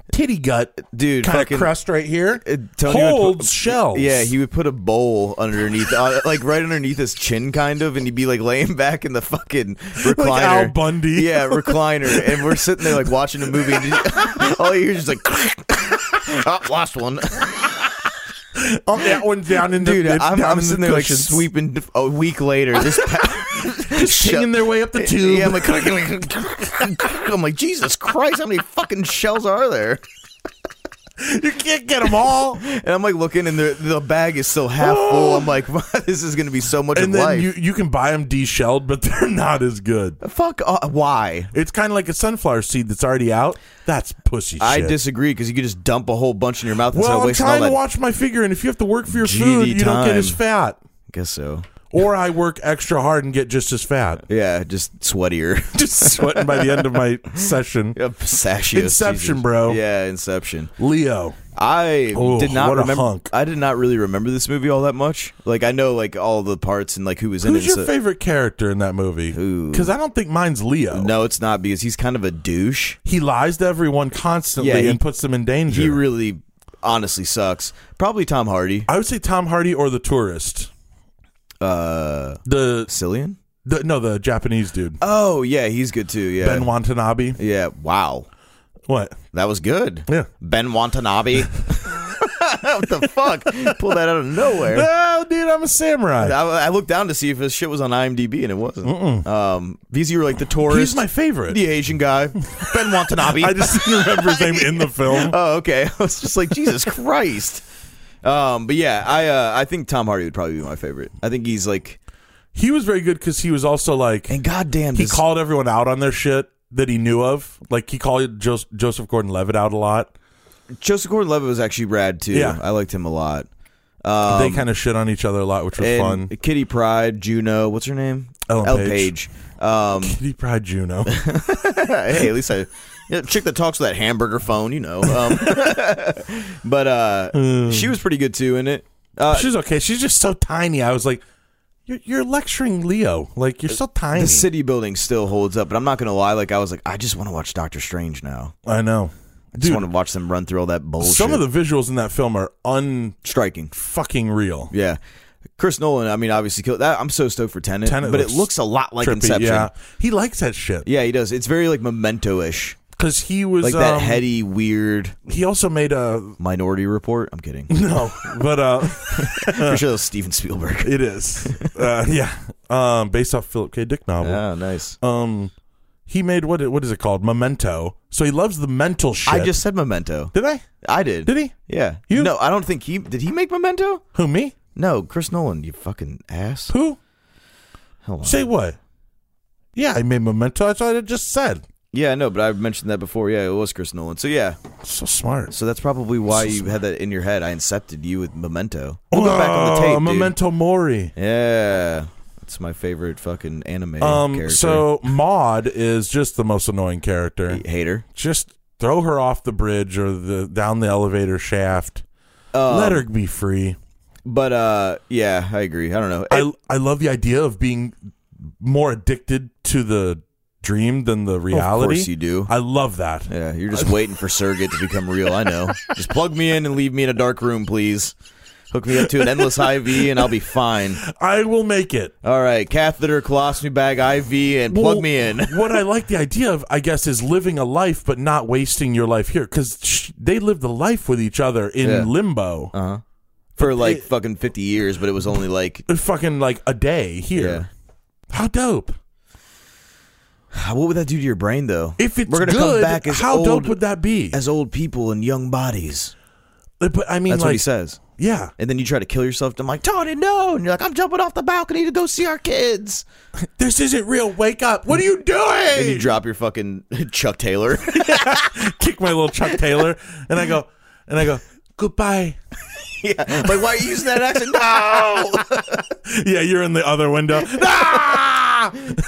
titty gut, dude, kind of crust right here. Tony holds shells. Yeah, he would put a bowl underneath, like right underneath his chin, kind of, and he'd be like laying back in the fucking recliner, like Al Bundy. Yeah, recliner, and we're sitting there like watching a movie, and all you hear is just like, oh, lost one. Oh, that one's down in the dude. I'm sitting there like cushions. sweeping. A week later, this just singing their way up the tube. Yeah, I'm like, Jesus Christ, how many fucking shells are there? You can't get them all. And I'm like looking, and the bag is still half full. I'm like, this is going to be so much and of then life. you can buy them de-shelled, but they're not as good. Fuck, why? It's kind of like a sunflower seed that's already out. That's pussy shit. I disagree, because you could just dump a whole bunch in your mouth. Well, I'm wasting trying all to that watch my figure, and if you have to work for your food, you don't get as fat. I guess so. Or I work extra hard and get just as fat. Yeah, just sweatier. Just sweating by the end of my session. Inception, Jesus. bro. Yeah, Inception. Leo. I did not what a remember. hunk. I did not really remember this movie all that much. Like, I know like all the parts and like who was in it. Who's your favorite character in that movie? Because I don't think mine's Leo. No, it's not, because he's kind of a douche. He lies to everyone constantly and puts them in danger. He really, honestly sucks. Probably Tom Hardy. I would say Tom Hardy or the tourist. The Cillian? The Japanese dude. Oh yeah, he's good too. Yeah, Ben Watanabe. Yeah, wow. What? That was good. Yeah, Ben Watanabe. What the fuck? Pulled that out of nowhere. Oh, dude, I'm a samurai. I looked down to see if his shit was on IMDb, and it wasn't. Because you were like the tourist. He's my favorite. The Asian guy, Ben Watanabe. I just didn't remember his name in the film. Oh, okay. I was just like, Jesus Christ. But yeah, I think Tom Hardy would probably be my favorite. I think he's like, he was very good because he was also like, and goddamn, he called everyone out on their shit that he knew of. Like he called Joseph Gordon-Levitt out a lot. Joseph Gordon-Levitt was actually rad too. Yeah, I liked him a lot. They kind of shit on each other a lot, which was fun. Kitty Pryde, Juno, what's her name? Ellen Page. Kitty Pryde, Juno. Hey, at least chick that talks with that hamburger phone, you know. But she was pretty good too in it. She's okay. She's just so tiny. I was like, you're lecturing Leo. Like, you're so tiny. The city building still holds up, but I'm not going to lie. Like, I was like, I just want to watch Doctor Strange now. I know. I just want to watch them run through all that bullshit. Some of the visuals in that film are striking. Fucking real. Yeah. Chris Nolan, I mean, obviously killed that. I'm so stoked for Tenet, but it looks a lot like trippy, Inception. Yeah. He likes that shit. Yeah, he does. It's very like Memento-ish. Because he was like that heady, weird. He also made a Minority Report. I'm kidding. No, but for sure, that was Steven Spielberg. It is. Yeah. Based off Philip K. Dick novel. Yeah, nice. He made what is it called? Memento. So he loves the mental shit. I just said Memento. Did I? I did. Did he? Yeah. You? No, I don't think did he make Memento? Who, me? No, Chris Nolan. You fucking ass. Who? Hold on. Say what? Yeah, I made Memento. That's what I just said. Yeah, I know, but I mentioned that before. Yeah, it was Chris Nolan. So yeah, so smart. So that's probably why you had that in your head. I incepted you with Memento. We'll go back on the tape, dude. Memento Mori. Yeah, that's my favorite fucking anime character. So Maud is just the most annoying character. Hater. Just throw her off the bridge or down the elevator shaft. Let her be free. But yeah, I agree. I don't know. I love the idea of being more addicted to the dream than the reality. Of course you do. I love that. Yeah, you're just waiting for Surrogate to become real. I know. Just plug me in and leave me in a dark room, please. Hook me up to an endless IV and I'll be fine. I will make it. All right, catheter, colostomy bag, IV, and plug me in. What I like the idea of, I guess, is living a life but not wasting your life here. Because they lived a life with each other in limbo. Uh-huh. For like fucking 50 years, but it was only like... Fucking like a day here. Yeah. How dope. What would that do to your brain, though? If it's We're gonna good, come back as how dope would that be? As old people in young bodies. But I mean, that's like, what he says. Yeah. And then you try to kill yourself. I'm like, Tony, no. And you're like, I'm jumping off the balcony to go see our kids. This isn't real. Wake up. What are you doing? And you drop your fucking Chuck Taylor. Kick my little Chuck Taylor. And I go, goodbye. Yeah. Like, why are you using that accent? No. Yeah, you're in the other window. Ah!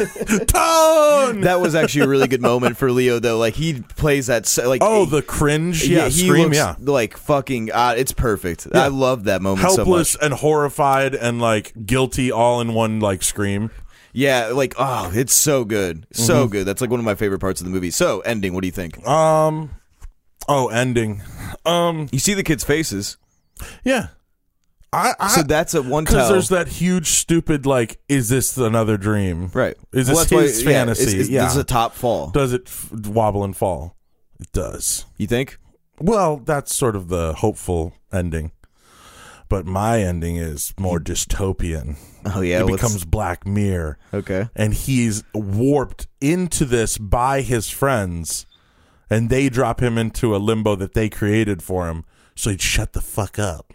Tone. That was actually a really good moment for Leo, though. Like, he plays that, like, the cringe. Yeah, he scream. Looks like fucking. It's perfect. Yeah. I love that moment. Helpless so much. And horrified and like guilty, all in one like scream. Yeah, like it's so good, so good. That's like one of my favorite parts of the movie. So, ending. What do you think? Oh, ending. You see the kids' faces. Yeah. So that's a one tell. Because there's that huge, stupid, like, is this another dream? Right. Is this his fantasy? This is a top fall. Does it wobble and fall? It does. You think? Well, that's sort of the hopeful ending. But my ending is more dystopian. Oh, yeah? It becomes Black Mirror. Okay. And he's warped into this by his friends, and they drop him into a limbo that they created for him, so he'd shut the fuck up.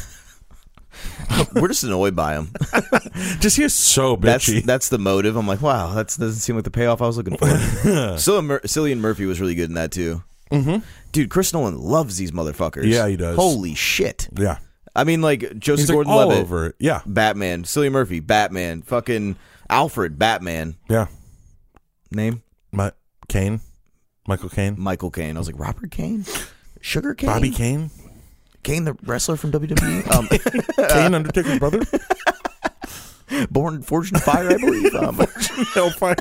We're just annoyed by him. Just he's so bitchy. That's the motive. I'm like, wow, that doesn't seem like the payoff I was looking for. Cillian Murphy was really good in that too. Mm-hmm. Dude, Chris Nolan loves these motherfuckers. Yeah, he does. Holy shit. Yeah. I mean, like Joseph He's Gordon-Levitt, all over it. Yeah. Batman. Cillian Murphy, Batman. Fucking Alfred, Batman. Yeah. Name? Michael Caine. Michael Caine. I was like, Robert Caine? Sugar Caine? Bobby Caine? Kane, the wrestler from WWE. Kane, Undertaker's brother. Born Forged in Fire, I believe. Hellfire.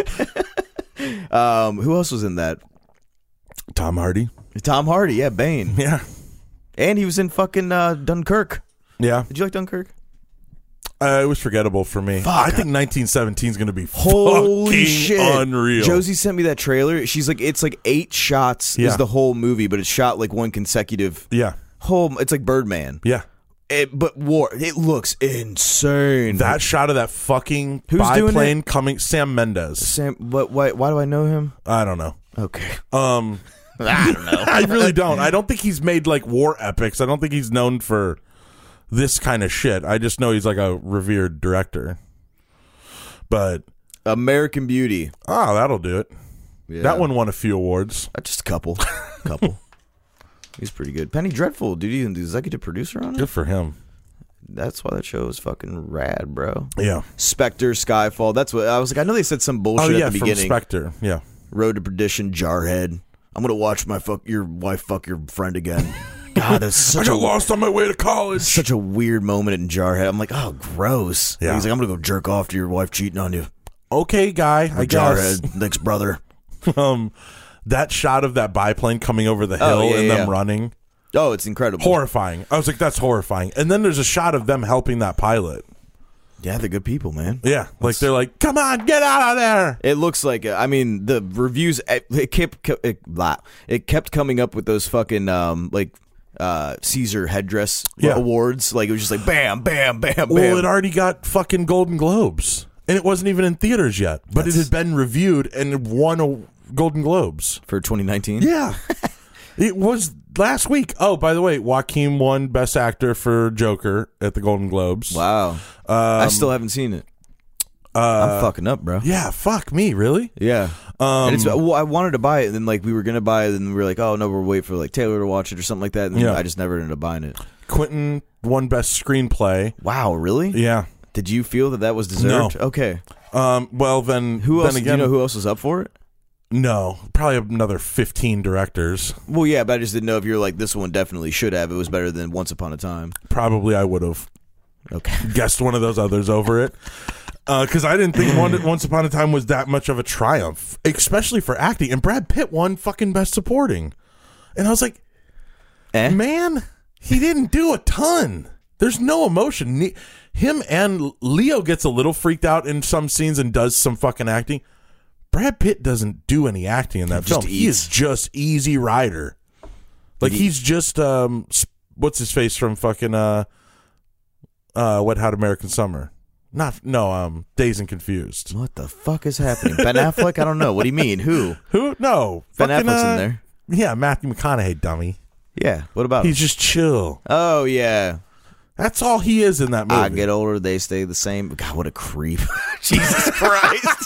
Who else was in that? Tom Hardy. Tom Hardy, yeah, Bane. Yeah. And he was in fucking Dunkirk. Yeah. Did you like Dunkirk? It was forgettable for me. Fuck. I think 1917 is going to be Holy fucking shit. unreal. Josie sent me that trailer. She's like, it's like 8 shots is the whole movie, but it's shot like one consecutive. Yeah. It's like Birdman. Yeah. It looks insane. That shot of that fucking Who's doing biplane coming, Sam Mendes. Why do I know him? I don't know. Okay. I don't know. I really don't. I don't think he's made like war epics. I don't think he's known for this kind of shit. I just know he's like a revered director. But American Beauty. Oh, that'll do it. Yeah. That one won a few awards. Just a couple. He's pretty good. Penny Dreadful, dude. He's the executive producer on it. Good for him. That's why that show is fucking rad, bro. Yeah. Spectre, Skyfall. That's what I was like. I know they said some bullshit at the beginning. Spectre. Yeah. Road to Perdition, Jarhead. I'm gonna watch your wife fuck your friend again. God, that's such I got lost on my way to college. Such a weird moment in Jarhead. I'm like, oh, gross. Yeah. He's like, I'm gonna go jerk off to your wife cheating on you. Okay, guy. I guess. Jarhead, next brother. That shot of that biplane coming over the hill and them running. Oh, it's incredible. Horrifying. I was like, that's horrifying. And then there's a shot of them helping that pilot. Yeah, they're good people, man. Yeah, like they're like, come on, get out of there. It looks like, I mean, the reviews, it kept coming up with those fucking Caesar headdress awards. Like it was just like bam, bam, bam, bam. Well, it already got fucking Golden Globes, and it wasn't even in theaters yet. But it had been reviewed and it won a Golden Globes for 2019. Yeah, it was last week. Oh, by the way, Joaquin won Best Actor for Joker at the Golden Globes. Wow, I still haven't seen it. I'm fucking up, bro. Yeah, fuck me, really? Yeah. And I wanted to buy it, and then like we were gonna buy it, and we were like, oh no, we'll wait for like Taylor to watch it or something like that. And then I just never ended up buying it. Quentin won Best Screenplay. Wow, really? Yeah. Did you feel that was deserved? No. Okay. Well, then who else? Then again, do you know who else was up for it? No, probably another 15 directors. Well, yeah, but I just didn't know if you're like, this one definitely should have. It was better than Once Upon a Time. Probably I would have. Okay. Guessed one of those others over it. Because I didn't think Once Upon a Time was that much of a triumph, especially for acting. And Brad Pitt won fucking Best Supporting. And I was like, man, he didn't do a ton. There's no emotion. Him and Leo gets a little freaked out in some scenes and does some fucking acting. Brad Pitt doesn't do any acting in that film. He is just easy rider. Like he's just what's his face from fucking Wet Hot American Summer. Dazed and Confused. What the fuck is happening? Ben Affleck? I don't know. What do you mean? Who? No. Ben Affleck's in there. Yeah, Matthew McConaughey, dummy. Yeah. What about him? He's just chill. Oh, yeah. That's all he is in that movie. I get older, they stay the same. God, what a creep. Jesus Christ.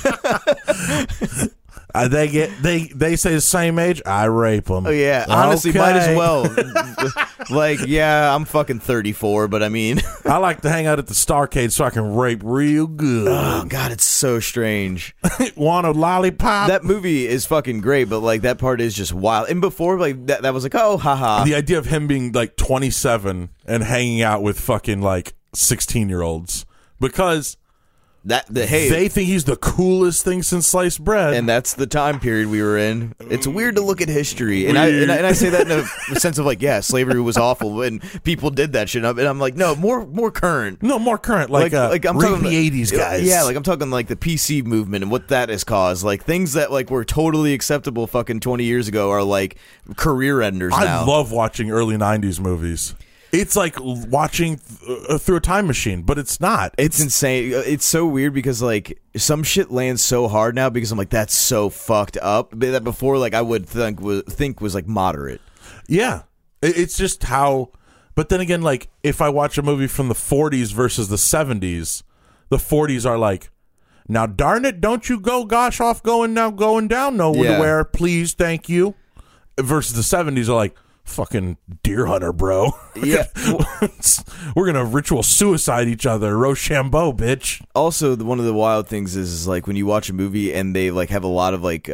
They say the same age, I rape them. Oh, yeah. Honestly, might as well. Like, yeah, I'm fucking 34, but I mean. I like to hang out at the Starcade so I can rape real good. Oh, God, it's so strange. Want a lollipop? That movie is fucking great, but like that part is just wild. And before, like, that was like, oh, haha. The idea of him being like 27 and hanging out with fucking like 16-year-olds. Because They think he's the coolest thing since sliced bread. And that's the time period we were in. It's weird to look at history. And I say that in a sense of like, yeah, slavery was awful and people did that shit. And I'm like, no, more current. No, more current. Like I'm talking the 80s guys. Yeah, like I'm talking like the PC movement and what that has caused. Like things that like were totally acceptable fucking 20 years ago are like career enders now. I love watching early 90s movies. It's like watching through a time machine, but it's not. It's insane. It's so weird because like some shit lands so hard now because I'm like, that's so fucked up. That before, like I would think was like moderate. Yeah, it's just how. But then again, like if I watch a movie from the 40s versus the 70s, the 40s are like, now darn it, don't you go gosh off going down nowhere, please, thank you. Versus the 70s are like, fucking deer hunter, bro. Yeah. We're gonna ritual suicide each other. Rochambeau, bitch. Also, one of the wild things is like when you watch a movie and they like have a lot of like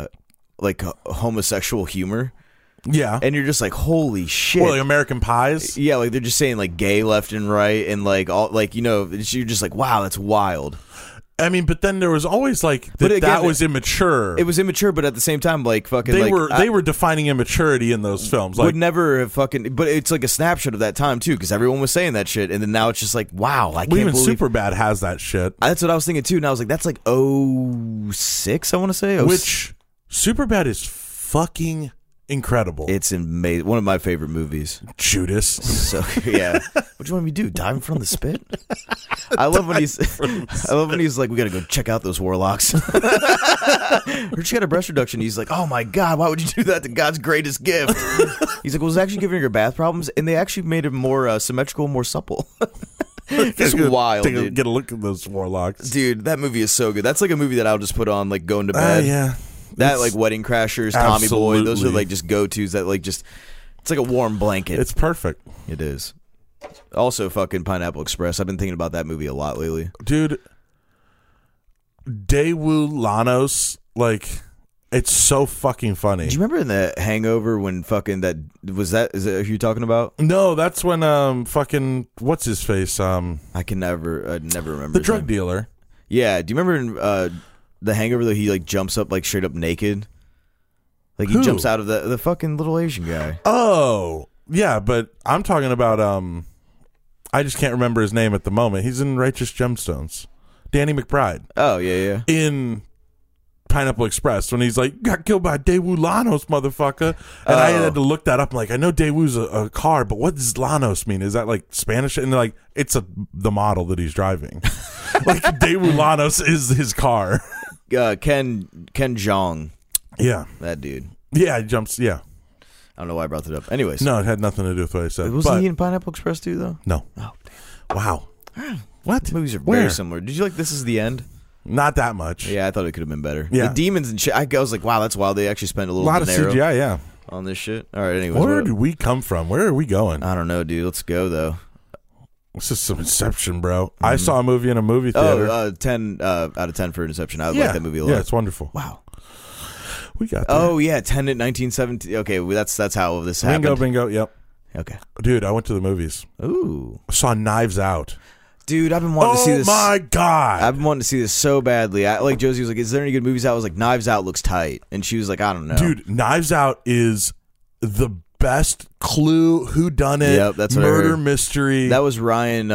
homosexual humor. Yeah. And you're just like, holy shit. Well, like American Pies. Yeah, like they're just saying like gay left and right and like all like, you know, you're just like, wow, that's wild. I mean, but then there was always like that was immature. It was immature, but at the same time, like fucking, they were defining immaturity in those films. Like, would never have fucking. But it's like a snapshot of that time too, because everyone was saying that shit, and then now it's just like, wow, I can't even believe Superbad has that shit. That's what I was thinking too, and I was like, that's like 06, I want to say. Which Superbad is fucking incredible. It's amazing. One of my favorite movies. Judas. So yeah. What do you want me to do? Dive in front of the spit? I love when he's like, we gotta go check out those warlocks. Heard she got a breast reduction. He's like, oh my god, why would you do that to God's greatest gift? He's like, well, it was actually giving her bath problems, and they actually made him more symmetrical, more supple. It's wild, dude. Get a look at those warlocks, dude. That movie is so good. That's like a movie that I'll just put on like going to bed. Yeah. That like Wedding Crashers, Tommy Boy, those are like just go-tos that like just, it's like a warm blanket. It's perfect. It is. Also fucking Pineapple Express. I've been thinking about that movie a lot lately. Dude, Daewoo Lanos, like, it's so fucking funny. Do you remember in The Hangover when fucking is that who you're talking about? No, that's when fucking, what's his face? I never remember. The drug dealer. Yeah, do you remember in The Hangover that he like jumps up like straight up naked? Like he jumps out of the fucking little Asian guy. Oh, yeah, but I'm talking about I just can't remember his name at the moment. He's in Righteous Gemstones. Danny McBride. Oh, yeah. In Pineapple Express when he's like, got killed by Daewoo Lanos, motherfucker. And I had to look that up. I'm like, I know Daewoo's a car, but what does Lanos mean? Is that like Spanish? And they're like, it's the model that he's driving. Like Daewoo Lanos is his car. Ken Jeong. Yeah. That dude. Yeah, he jumps, yeah. I don't know why I brought that up. Anyways. No, it had nothing to do with what I said. Wasn't he in Pineapple Express too, though? No. Oh, damn. Wow. What? The movies are very similar. Did you like This Is the End? Not that much. Yeah, I thought it could have been better. Yeah. The demons and shit. I was like, wow, that's wild. They actually spent a lot of CGI, yeah. On this shit. All right, anyways. Where did we come from? Where are we going? I don't know, dude. Let's go, though. This is some Inception, bro. Mm-hmm. I saw a movie in a movie theater. 10 out of 10 for Inception. I like that movie a lot. Yeah, it's wonderful. Wow. We got that. Oh, yeah, 10 at 1917. Okay, well, that's how this happened. Bingo, yep. Okay. Dude, I went to the movies. Ooh. I saw Knives Out. Dude, I've been wanting to see this. Oh, my God. I've been wanting to see this so badly. Like, Josie was like, is there any good movies out? I was like, Knives Out looks tight. And she was like, I don't know. Dude, Knives Out is the best Clue, whodunit, yep, that's what murder mystery. That was Ryan,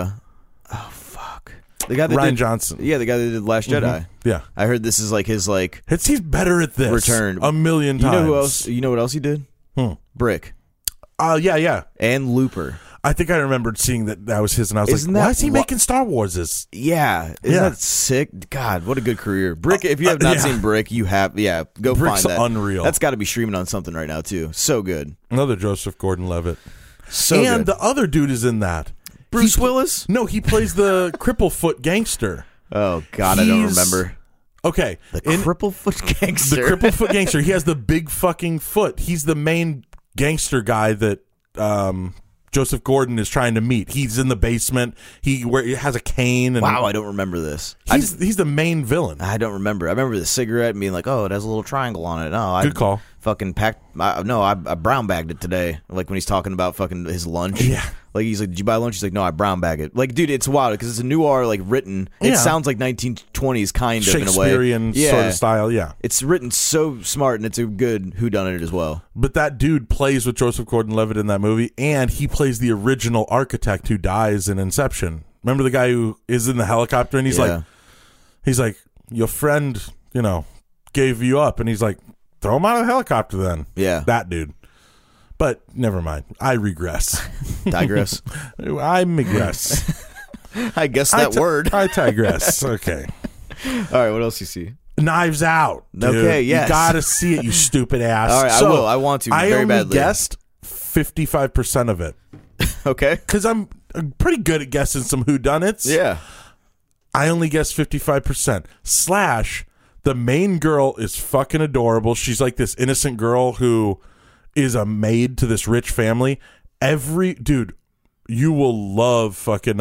the guy that Ryan Johnson. Yeah, the guy that did Last Jedi. Yeah. I heard this is like his like he's better at this. Return. A million times. You know who else? You know what else he did? Brick. Yeah. And Looper. I think I remembered seeing that was his, and I was like, why is he making Star Warses? Yeah. Isn't that sick? God, what a good career. Brick, if you have not seen Brick, you have, go Brick's find that. Unreal. That's got to be streaming on something right now, too. So good. Another Joseph Gordon-Levitt. So and good. The other dude is in that. Bruce Willis? No, he plays the Cripplefoot gangster. Oh, God, I don't remember. Okay. The Cripplefoot gangster. The Cripplefoot gangster. He has the big fucking foot. He's the main gangster guy that Joseph Gordon is trying to meet. He's in the basement. He has a cane. And wow, I don't remember this. He's the main villain. I don't remember. I remember the cigarette and being like, oh, it has a little triangle on it. Oh, good call. fucking packed. I brown bagged it today. Like when he's talking about fucking his lunch. Yeah. Like he's like, did you buy lunch? He's like, no, I brown bag it. Like, dude, it's wild because it's a noir, like written. It sounds like 1920s kind of in a way. Shakespearean sort of style. Yeah. It's written so smart and it's a good whodunit as well. But that dude plays with Joseph Gordon-Levitt in that movie, and he plays the original architect who dies in Inception. Remember the guy who is in the helicopter and he's like, your friend, gave you up, and he's like, throw him out of the helicopter then. Yeah. That dude. But never mind. I regress. Digress. I migress. I guess that word. I digress. Okay. All right, what else you see? Knives Out. Dude. Okay, yes. You gotta see it, you stupid ass. All right, I will. I want to very badly. I only guessed 55% of it. Okay. Because I'm pretty good at guessing some whodunits. Yeah. I only guessed 55%. / the main girl is fucking adorable. She's like this innocent girl who is a maid to this rich family. Dude, you will love fucking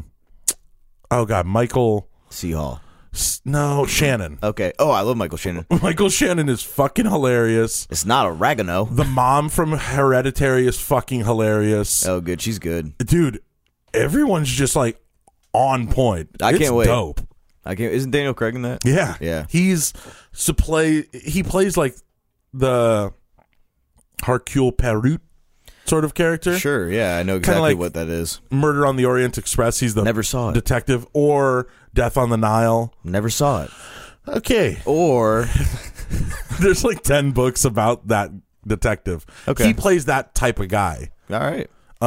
Michael C. Hall. No, Shannon. Okay. Oh, I love Michael Shannon. Michael Shannon is fucking hilarious. It's not oregano. The mom from Hereditary is fucking hilarious. Oh, good. She's good. Dude, everyone's just like on point. I can't wait. Dope. Isn't Daniel Craig in that? Yeah. Yeah. He plays like the Hercule Poirot sort of character. Sure, yeah, I know exactly like what that is. Murder on the Orient Express. He's the Never saw it. detective, or Death on the Nile. Never saw it. Okay. Or there's like 10 books about that detective. Okay. He plays that type of guy. All right.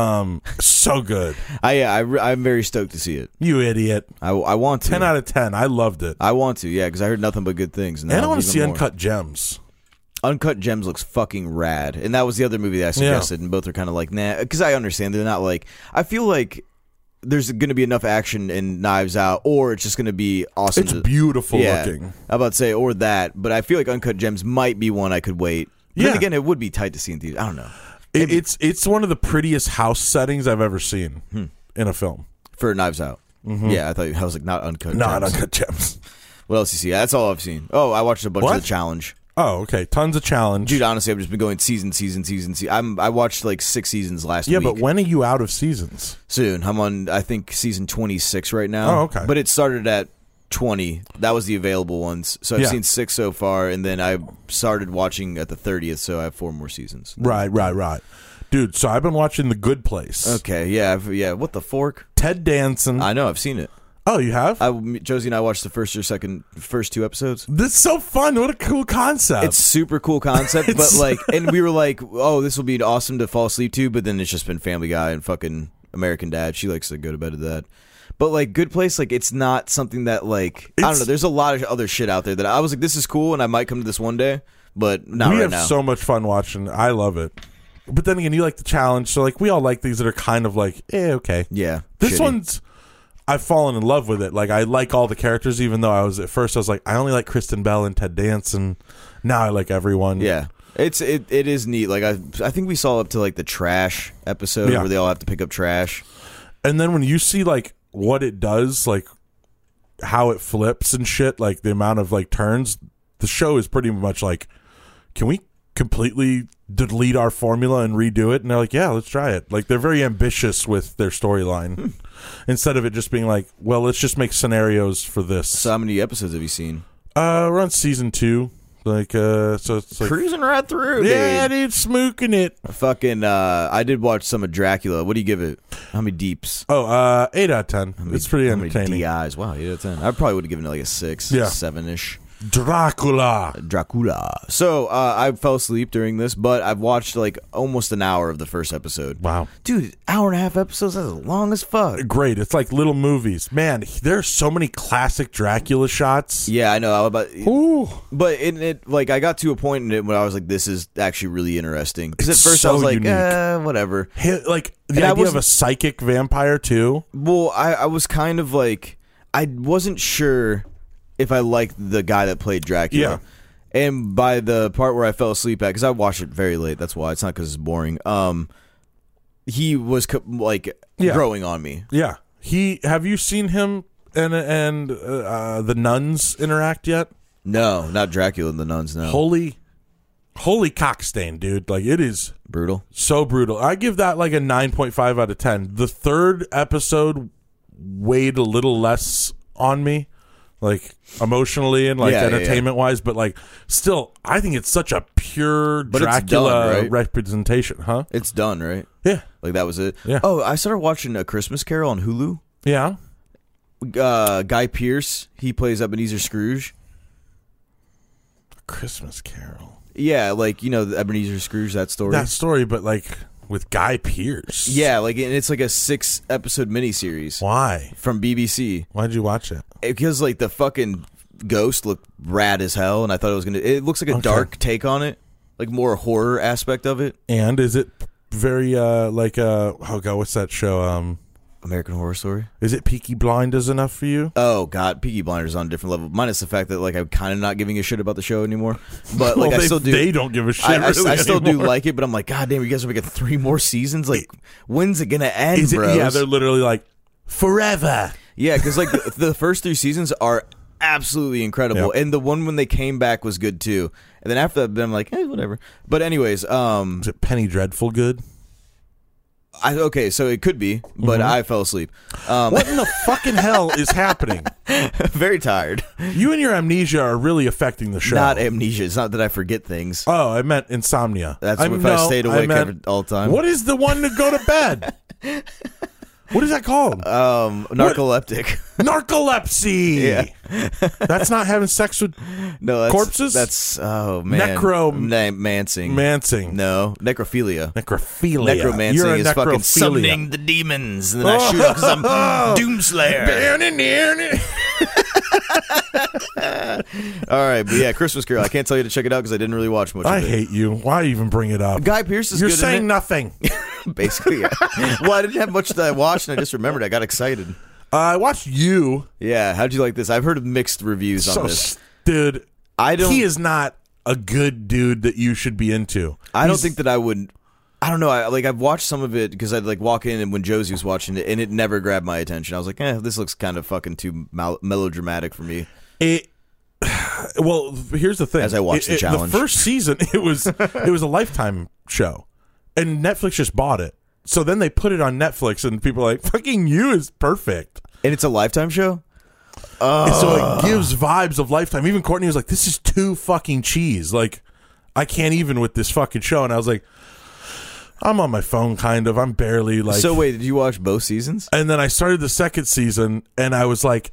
So good. I'm very stoked to see it. You idiot. I want to. 10 out of 10. I loved it. I want to, yeah, because I heard nothing but good things. And I want to see Uncut Gems. Uncut Gems looks fucking rad, and that was the other movie that I suggested, and both are kind of like, nah, because I understand they're not like. I feel like there's going to be enough action in Knives Out, or it's just going to be awesome. It's beautiful looking. I'm about to say, or that, but I feel like Uncut Gems might be one I could wait. But then again, it would be tight to see in theaters. I don't know. It's one of the prettiest house settings I've ever seen in a film. For Knives Out. Mm-hmm. Yeah, I was like, not Uncut Gems. Not Uncut Gems. What else you see? That's all I've seen. Oh, I watched a bunch of The Challenge. Oh, okay. Tons of Challenge. Dude, honestly, I've just been going season. I watched like 6 seasons last week. Yeah, but when are you out of seasons? Soon. I'm on, I think, season 26 right now. Oh, okay. But it started at 20. That was the available ones. So I've seen 6 so far, and then I started watching at the 30th, so I have 4 more seasons. Right. Dude, so I've been watching The Good Place. Okay, yeah. What the fork? Ted Danson. I know, I've seen it. Oh, you have? Josie and I watched the first 2 episodes. This is so fun. What a cool concept. It's super cool concept, but like, and we were like, oh, this will be awesome to fall asleep to, but then it's just been Family Guy and fucking American Dad. She likes to go to bed to that. But like, Good Place, like, it's not something that like, I don't know, there's a lot of other shit out there that I was like, this is cool and I might come to this one day, but not right now. We have so much fun watching. I love it. But then again, you like The Challenge, so like, we all like things that are kind of like, okay. Yeah. This one's... I've fallen in love with it. Like, I like all the characters, even though I was like, I only like Kristen Bell and Ted Danson. Now I like everyone. Yeah. It is neat. Like, I think we saw up to like the trash episode where they all have to pick up trash. And then when you see like what it does, like how it flips and shit, like the amount of like turns, the show is pretty much like, can we completely delete our formula and redo it? And they're like, yeah, let's try it. Like, they're very ambitious with their storyline. Instead of it just being like, well, let's just make scenarios for this. So how many episodes have you seen? We're on season 2. Like, so it's like cruising right through. Yeah, dude, smooking it. Fucking, I did watch some of Dracula. What do you give it? How many deeps? 8 out of 10. It's pretty entertaining. How many DIs? Wow, 8 out of 10. I probably would have given it like a 6, 7-ish. Dracula. So I fell asleep during this, but I've watched like almost an hour of the first episode. Wow, dude, hour and a half episodes, that's long as fuck. Great. It's like little movies. Man, there's so many classic Dracula shots. Yeah, I know. Ooh. But it like, I got to a point in it where I was like, this is actually really interesting. Because at first so I was like, unique. Whatever. Like the idea of a psychic vampire too. Well, I was kind of like, I wasn't sure if I liked the guy that played Dracula. Yeah. And by the part where I fell asleep at, because I watched it very late, that's why. It's not because it's boring. He was growing on me. Yeah. Have you seen him and the nuns interact yet? No, not Dracula and the nuns, no. Holy Holy cockstain, dude. Like, it is brutal. So brutal. I give that like a 9.5 out of 10. The third episode weighed a little less on me, like emotionally and like entertainment wise, but like still, I think it's such a pure Dracula representation, huh? It's done, right? Yeah. Like that was it? Yeah. Oh, I started watching A Christmas Carol on Hulu. Yeah. Guy Pearce, he plays Ebenezer Scrooge. Christmas Carol. Yeah, like, you know, the Ebenezer Scrooge, that story. That story, but like with Guy Pearce. Yeah, like, and it's like a 6-episode miniseries. Why? From BBC. Why'd you watch it? Because like the fucking ghost looked rad as hell, and I thought it was gonna. It looks like a dark take on it, like more horror aspect of it. And is it very like oh god, what's that show? American Horror Story. Is it Peaky Blinders enough for you? Oh god, Peaky Blinders on a different level. Minus the fact that like I'm kind of not giving a shit about the show anymore. But like well, I still do. They don't give a shit. I really still do anymore. like it, but I'm like, god damn, you guys are making 3 more seasons. Like, when's it gonna end, bro? Yeah, they're literally like forever. Yeah, because like the first 3 seasons are absolutely incredible, and the one when they came back was good too. And then after that, I'm like, whatever. But anyways, is it Penny Dreadful good? Okay, so it could be, but I fell asleep. What in the fucking hell is happening? Very tired. You and your amnesia are really affecting the show. Not amnesia. It's not that I forget things. Oh, I meant insomnia. That's if I stayed awake all the time. What is the one to go to bed? What is that called? Narcoleptic. Narcolepsy. Yeah. That's not having sex with corpses? That's, oh, man. Mancing. No. Necrophilia. Necromancing You're is fucking summoning the demons. And then I shoot them because I'm Doomslayer. All right, but yeah, Christmas Carol. I can't tell you to check it out because I didn't really watch much of it. I hate you. Why even bring it up? Guy Pearce is You're good, saying nothing. Basically, yeah. Well, I didn't have much that I watched, and I just remembered. I got excited. I watched You. Yeah, how'd you like this? I've heard mixed reviews on this. Dude, he is not a good dude that you should be into. I don't think that I would. I don't know. I've watched some of it because I'd like walk in and when Josie was watching it, and it never grabbed my attention. I was like, this looks kind of fucking too melodramatic for me. Well, here's the thing. As I watched the challenge, the first season, it was a Lifetime show, and Netflix just bought it. So then they put it on Netflix, and people are like, "Fucking You is perfect." And it's a Lifetime show. And so it gives vibes of Lifetime. Even Courtney was like, "This is too fucking cheese. Like, I can't even with this fucking show." And I was like, "I'm on my phone, kind of. I'm barely like." So wait, did you watch both seasons? And then I started the second season, and I was like,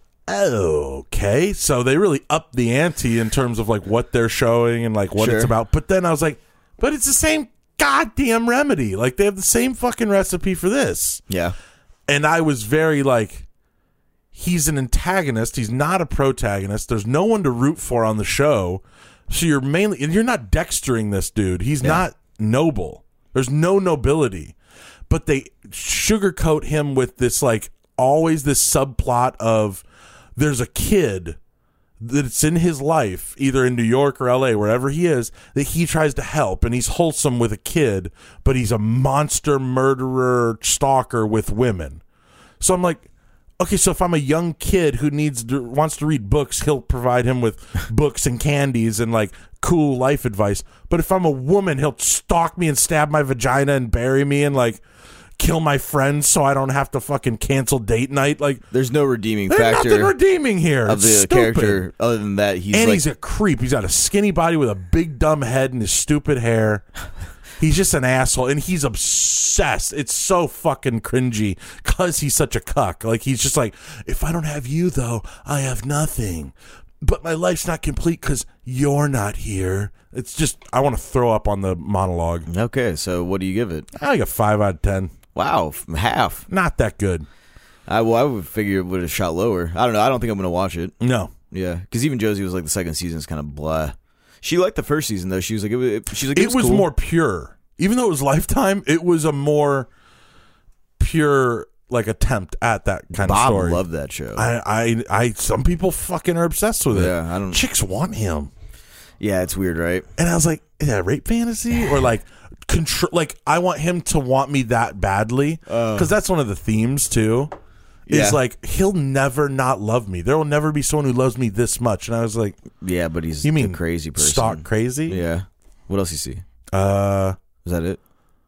okay, so they really upped the ante in terms of like what they're showing and like what it's about. But then I was like, but it's the same goddamn remedy. Like they have the same fucking recipe for this. Yeah. And I was very like, he's an antagonist. He's not a protagonist. There's no one to root for on the show. So you're not dextering this dude. He's not noble. There's no nobility. But they sugarcoat him with this like always this subplot of there's a kid that's in his life, either in New York or LA, wherever he is, that he tries to help, and he's wholesome with a kid, but he's a monster murderer stalker with women. So I'm like, okay, so if I'm a young kid who wants to read books, he'll provide him with books and candies and like cool life advice. But if I'm a woman, he'll stalk me and stab my vagina and bury me and like kill my friends so I don't have to fucking cancel date night. Like, there's no redeeming factor. Nothing redeeming here of the character other than that he's a creep. He's got a skinny body with a big dumb head and his stupid hair. He's just an asshole, and he's obsessed. It's so fucking cringy because he's such a cuck. Like, he's just like, if I don't have you, though, I have nothing. But my life's not complete because you're not here. It's just, I want to throw up on the monologue. Okay, so what do you give it? I got 5 out of 10. Wow, half. Not that good. I would figure it would have shot lower. I don't know. I don't think I'm going to watch it. No. Yeah, because even Josie was like, the second season is kind of blah. She liked the first season though. She was like, it was cool. More pure. Even though it was Lifetime, it was a more pure like attempt at that kind of story. Bob loved that show. I some people fucking are obsessed with it. Yeah, I don't. Chicks want him. Yeah, it's weird, right? And I was like, is that a rape fantasy or like control? Like, I want him to want me that badly because that's one of the themes too. Is like he'll never not love me. There will never be someone who loves me this much. And I was like, yeah, but he's you mean a crazy person, stalk crazy? Yeah. What else you see? Is that it?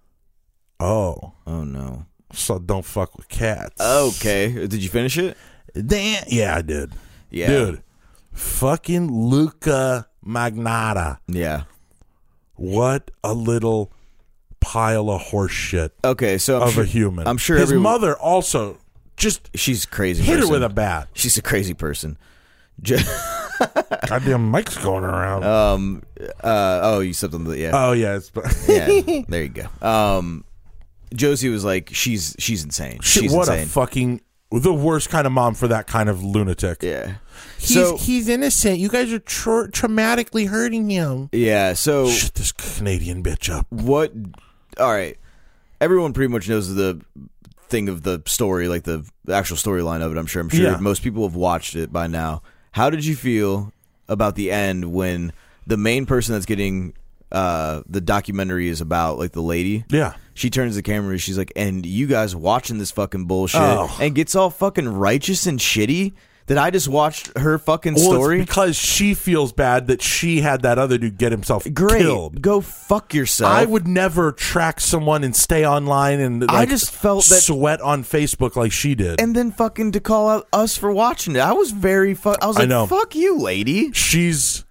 Oh no. So don't fuck with cats. Okay. Did you finish it? Damn. Yeah, I did. Yeah. Dude. Fucking Luca Magnotta. Yeah. What a little pile of horse shit. Okay, so a human. I'm sure his mother also just she's a crazy. Hit person. her with a bat. She's a crazy person. Goddamn mic's going around. You stepped on the Oh yeah. Yeah. There you go. Josie was like, she's insane. She's what insane. A fucking the worst kind of mom for that kind of lunatic. Yeah. He's innocent. You guys are traumatically hurting him. Yeah. So shut this Canadian bitch up. What? All right. Everyone pretty much knows the thing of the story, like the actual storyline of it. I'm sure most people have watched it by now. How did you feel about the end when the main person that's getting the documentary is about, like the lady? Yeah. She turns the camera and she's like, and you guys watching this fucking bullshit and gets all fucking righteous and shitty that I just watched her fucking story. It's because she feels bad that she had that other dude get himself killed. Go fuck yourself. I would never track someone and stay online and like, I just felt that sweat on Facebook like she did. And then fucking to call out us for watching it. I was very I was like, fuck you, lady. She's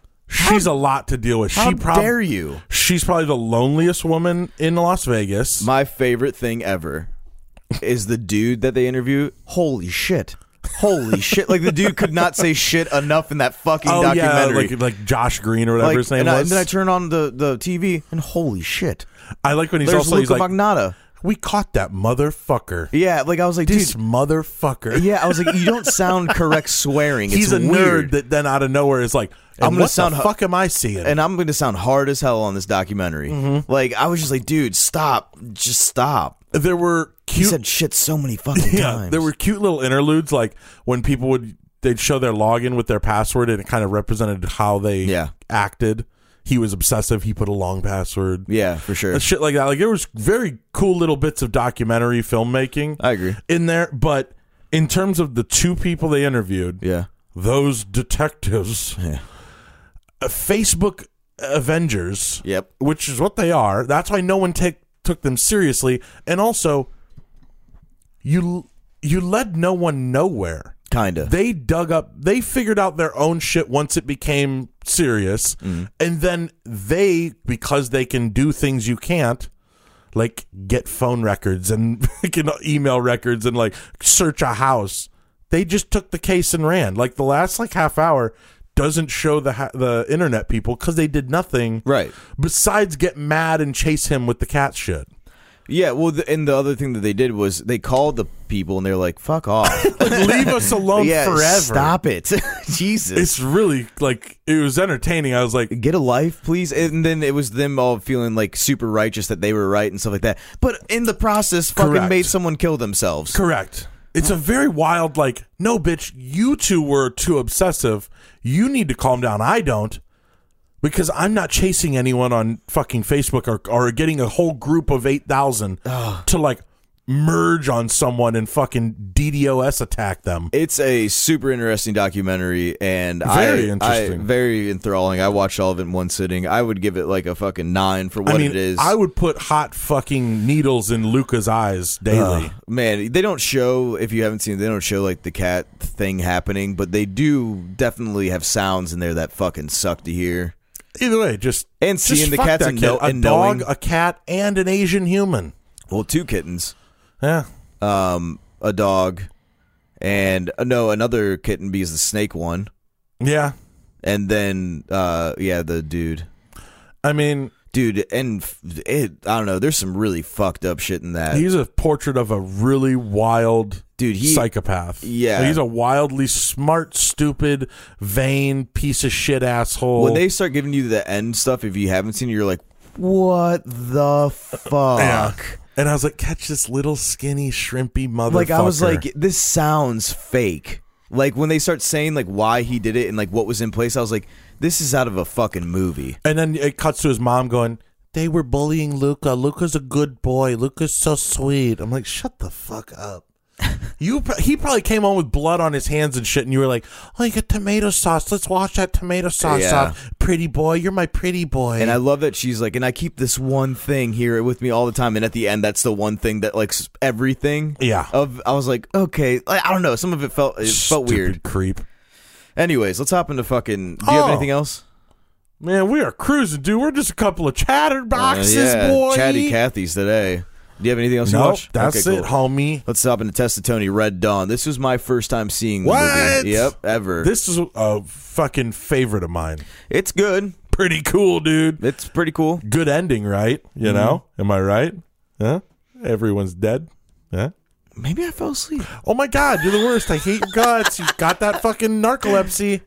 a lot to deal with. How dare you? She's probably the loneliest woman in Las Vegas. My favorite thing ever is the dude that they interview. Holy shit. Like the dude could not say shit enough in that fucking documentary. Yeah, like Josh Green or whatever his name was. And then I turn on the TV and holy shit. I like when he's Luca like, Magnotta. We caught that motherfucker. Yeah, like I was like, this dude, motherfucker. Yeah, I was like, you don't sound correct swearing. He's it's a weird. nerd that then out of nowhere is like, I'm gonna sound. The fuck am I seeing? And I'm going to sound hard as hell on this documentary. Mm-hmm. Like I was just like, dude, stop, just stop. There were cute. He said shit so many fucking times. There were cute little interludes, like when people they'd show their login with their password, and it kind of represented how they acted. He was obsessive. He put a long password. Yeah, for sure. Shit like that. Like there was very cool little bits of documentary filmmaking. I agree in there, but in terms of the two people they interviewed, those detectives, Facebook Avengers, which is what they are. That's why no one took them seriously, and also you led no one nowhere. Kinda. They figured out their own shit once it became serious, and then because they can do things you can't, like get phone records and email records and like search a house, they just took the case and ran. Like the last half hour doesn't show the internet people because they did nothing besides get mad and chase him with the cat shit. Yeah, well, and the other thing that they did was they called the people and they're like, fuck off. Leave us alone forever. Stop it. Jesus. It's really, it was entertaining. I was like, get a life, please. And then it was them all feeling like super righteous that they were right and stuff like that. But in the process, fucking made someone kill themselves. Correct. It's a very wild, no, bitch, you two were too obsessive. You need to calm down. I don't. Because I'm not chasing anyone on fucking Facebook or getting a whole group of 8,000 to merge on someone and fucking DDoS attack them. It's a super interesting documentary and interesting. Very enthralling. I watched all of it in one sitting. I would give it a fucking 9 for what it is. I would put hot fucking needles in Luca's eyes daily. Man, they don't show, if you haven't seen it, they don't show the cat thing happening, but they do definitely have sounds in there that fucking suck to hear. Either way, seeing the cats and a dog, a cat, and an Asian human. Well, 2 kittens. Yeah. A dog, and another kitten because the snake one. Yeah. And then the dude. I mean, dude, and I don't know. There's some really fucked up shit in that. He's a portrait of a really wild psychopath. Yeah, he's a wildly smart, stupid, vain piece of shit asshole. When they start giving you the end stuff, if you haven't seen it, you're like, what the fuck? Yeah. And I was like, catch this little skinny shrimpy motherfucker. I was like, this sounds fake. When they start saying why he did it and what was in place, I was like, this is out of a fucking movie. And then it cuts to his mom going, they were bullying Luca. Luca's a good boy. Luca's so sweet. I'm like, shut the fuck up. He probably came home with blood on his hands and shit, and you were like, "Oh, you got tomato sauce. Let's wash that tomato sauce off. Pretty boy, you're my pretty boy." And I love that she's like, and I keep this one thing here with me all the time. And at the end, that's the one thing that likes everything. Yeah. I was like, okay, I don't know. Some of it felt weird. Creep. Anyways, let's hop into fucking. Do you have anything else? Man, we are cruising, dude. We're just a couple of chatterboxes, boy. Chatty Cathy's today. Do you have anything else you watch? That's it, homie. Let's hop into Test of Tony Red Dawn. This was my first time seeing the movie. Yep, ever. This is a fucking favorite of mine. It's good. Pretty cool, dude. It's pretty cool. Good ending, right? You know? Am I right? Yeah? Everyone's dead? Yeah? Maybe I fell asleep. Oh my God, you're the worst. I hate your guts. You got that fucking narcolepsy.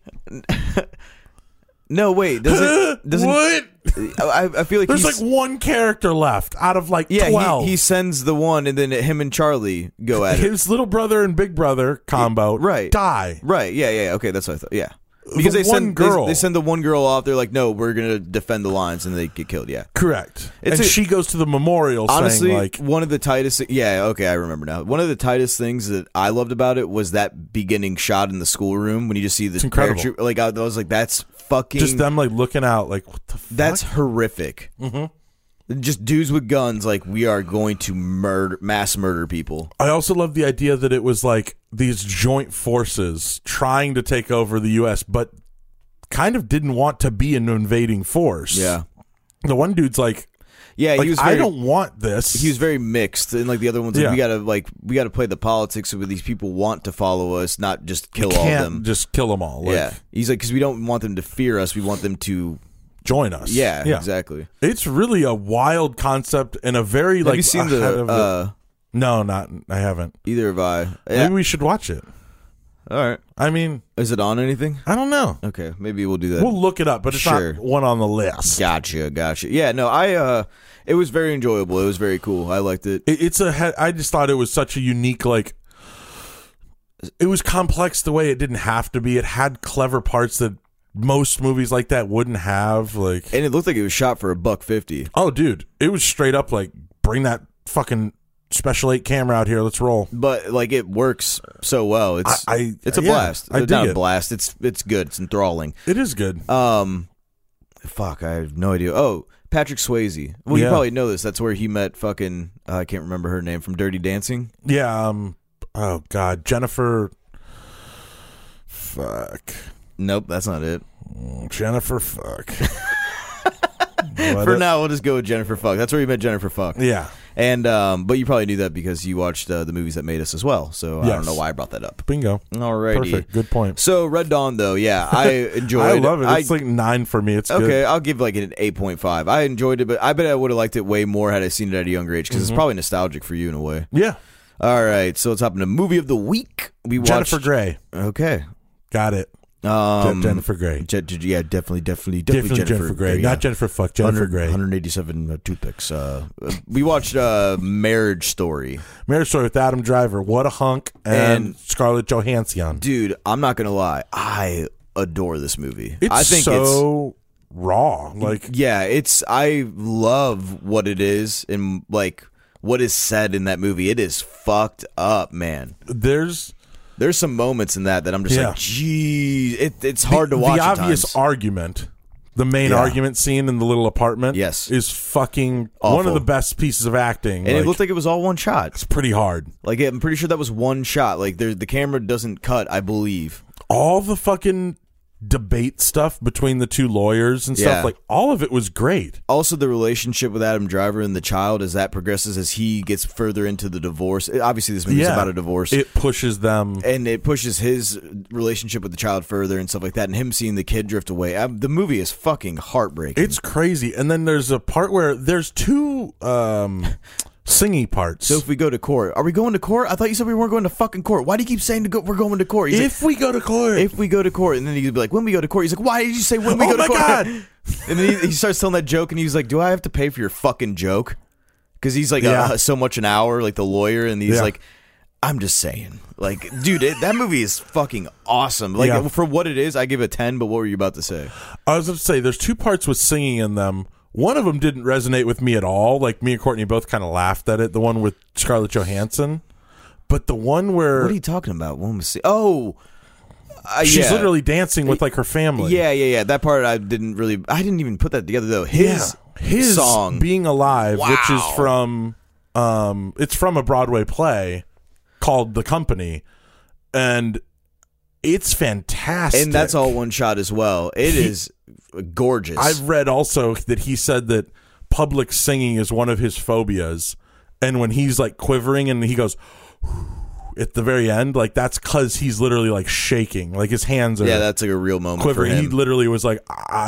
No, wait. Doesn't what? I feel like there's like one character left out of like 12. He sends the one, and then him and Charlie go at it. His little brother and big brother combo die. Right, yeah. Okay, that's what I thought. Yeah. Because they send the one girl off. They're like, no, we're going to defend the lines, and they get killed, yeah. Correct. She goes to the memorial honestly, saying like... one of the tightest... Yeah, okay, I remember now. One of the tightest things that I loved about it was that beginning shot in the schoolroom when you just see the... It's incredible. Like, I was like, that's fucking... Just them like looking out like, what the fuck? That's horrific. Mm-hmm. Just dudes with guns like, we are going to mass murder people. I also love the idea that it was like these joint forces trying to take over the U.S., but kind of didn't want to be an invading force. Yeah. The one dude's like, yeah, he was I don't want this. He was very mixed, and like the other ones, we gotta play the politics where these people want to follow us, not just kill all of them. Just kill them all. Yeah, he's like, because we don't want them to fear us, we want them to join us. Yeah, exactly. It's really a wild concept and a very Have you seen the? No, I haven't. Either have I. Maybe we should watch it. All right. I mean, is it on anything? I don't know. Okay, maybe we'll do that. We'll look it up, but it's not one on the list. Gotcha. Yeah, no, it was very enjoyable. It was very cool. I liked it. I just thought it was such a unique, like, it was complex the way it didn't have to be. It had clever parts that most movies like that wouldn't have, like, and it looked like it was shot for $150. Oh, dude, it was straight up like, bring that fucking Special 8 camera out here, let's roll. But like, it works so well. It's a blast. I dig not it. A blast. It's good. It's enthralling. It is good. Fuck, I have no idea. Oh, Patrick Swayze. Well, you probably know this. That's where he met fucking I can't remember her name from Dirty Dancing. Yeah. Oh God, Jennifer. Fuck. Nope, that's not it. Jennifer Fuck. For now, we'll just go with Jennifer Fuck. That's where you met Jennifer Fuck. Yeah. And but you probably knew that because you watched the movies that made us as well. So I don't know why I brought that up. Bingo. Alrighty. Perfect. Good point. So Red Dawn, though, yeah, I enjoyed. I love it. It's like 9 for me. It's okay. Good. I'll give like an 8.5. I enjoyed it, but I bet I would have liked it way more had I seen it at a younger age because it's probably nostalgic for you in a way. Yeah. All right. So let's hop into movie of the week. We watched Jennifer Grey. Okay. Got it. Jennifer Grey. Yeah, definitely Jennifer Grey. Not Jennifer Fuck, Jennifer Grey. 187 toothpicks. We watched Marriage Story. Marriage Story with Adam Driver. What a hunk. And Scarlett Johansson. Dude, I'm not going to lie. I adore this movie. I think it's raw. Like, yeah, I love what it is and like what is said in that movie. It is fucked up, man. There's some moments in that I'm just like, geez, it's hard to watch. The obvious argument, the main argument scene in the little apartment, is fucking awful. One of the best pieces of acting. And it looked like it was all one shot. It's pretty hard. Like, I'm pretty sure that was one shot. Like, the camera doesn't cut, I believe. All the fucking debate stuff between the two lawyers and stuff, like, all of it was great. Also, the relationship with Adam Driver and the child as that progresses, as he gets further into the divorce. Obviously, this movie is about a divorce. It pushes them, and it pushes his relationship with the child further and stuff like that, and him seeing the kid drift away. The movie is fucking heartbreaking. It's crazy. And then there's a part where there's two singy parts. So if we go to court, are we going to court? I thought you said we weren't going to fucking court. Why do you keep saying we're going to court? If we go to court. And then he'd be like, when we go to court. He's like, why did you say when we go to court? God. And then he starts telling that joke, and he's like, do I have to pay for your fucking joke? Because he's like, so much an hour, like the lawyer, and he's like, I'm just saying. Like, dude, that movie is fucking awesome. Like, for what it is, I give it 10, but what were you about to say? I was going to say, there's two parts with singing in them. One of them didn't resonate with me at all. Like, me and Courtney both kind of laughed at it. The one with Scarlett Johansson. But the one where what are you talking about? She's literally dancing with like her family. Yeah. That part I didn't even put that together though. His song, "Being Alive," which is from it's from a Broadway play called The Company, and it's fantastic. And that's all one shot as well. It is gorgeous. I've read also that he said that public singing is one of his phobias, and when he's like quivering and he goes at the very end, like that's because he's literally like shaking, like his hands are that's like a real moment quivering. for him. He literally was like,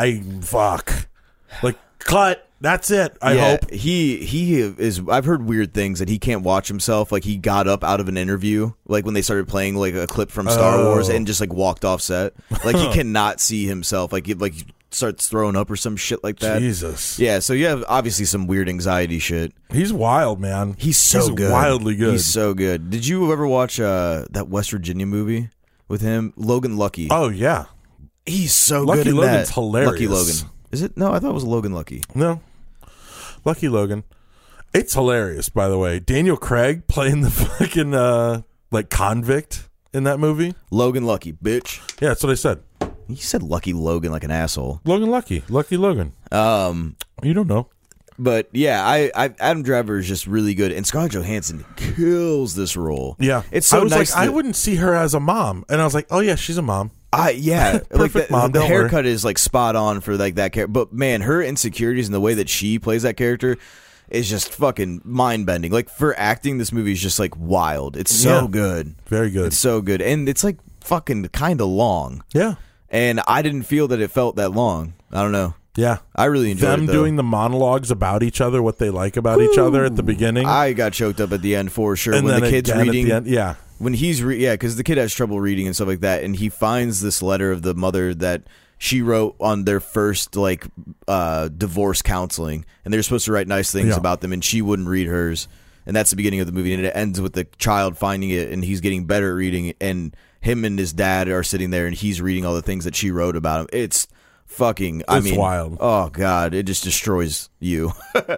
like cut. That's it. I hope he is. I've heard weird things that he can't watch himself. Like he got up out of an interview, like when they started playing like a clip from Star Wars, and just like walked off set. Like he cannot see himself. Like he starts throwing up or some shit like that. Jesus. Yeah. So you have obviously some weird anxiety shit. He's wild, man. He's good. Wildly good. He's so good. Did you ever watch that West Virginia movie with him, Logan Lucky? Oh yeah. He's so Lucky good in Logan's that. hilarious. Lucky Logan. Is it? No, I thought it was Logan Lucky. No. Lucky Logan. It's hilarious, by the way. Daniel Craig playing the fucking like convict in that movie. Logan Lucky, bitch. Yeah, that's what I said. You said Lucky Logan like an asshole. Logan Lucky. Lucky Logan. You don't know. But yeah, I Adam Driver is just really good, and Scarlett Johansson kills this role. Yeah, it's so nice. I wouldn't see her as a mom, and I was like, oh yeah, she's a mom. Perfect mom. The haircut is like spot on for like that character. But man, her insecurities and the way that she plays that character is just fucking mind bending. Like for acting, this movie is just like wild. It's so good, very good. It's so good, and it's like fucking kind of long. Yeah, and I didn't feel that it felt that long. I don't know. Yeah, I really enjoyed them doing the monologues about each other, what they like about each other at the beginning. I got choked up at the end for sure. And when then the kid's reading, at the end, when he's because the kid has trouble reading and stuff like that, and he finds this letter of the mother that she wrote on their first like divorce counseling, and they're supposed to write nice things about them, and she wouldn't read hers, and that's the beginning of the movie, and it ends with the child finding it, and he's getting better at reading, and him and his dad are sitting there, and he's reading all the things that she wrote about him. It's fucking, it's wild. Oh god, it just destroys you.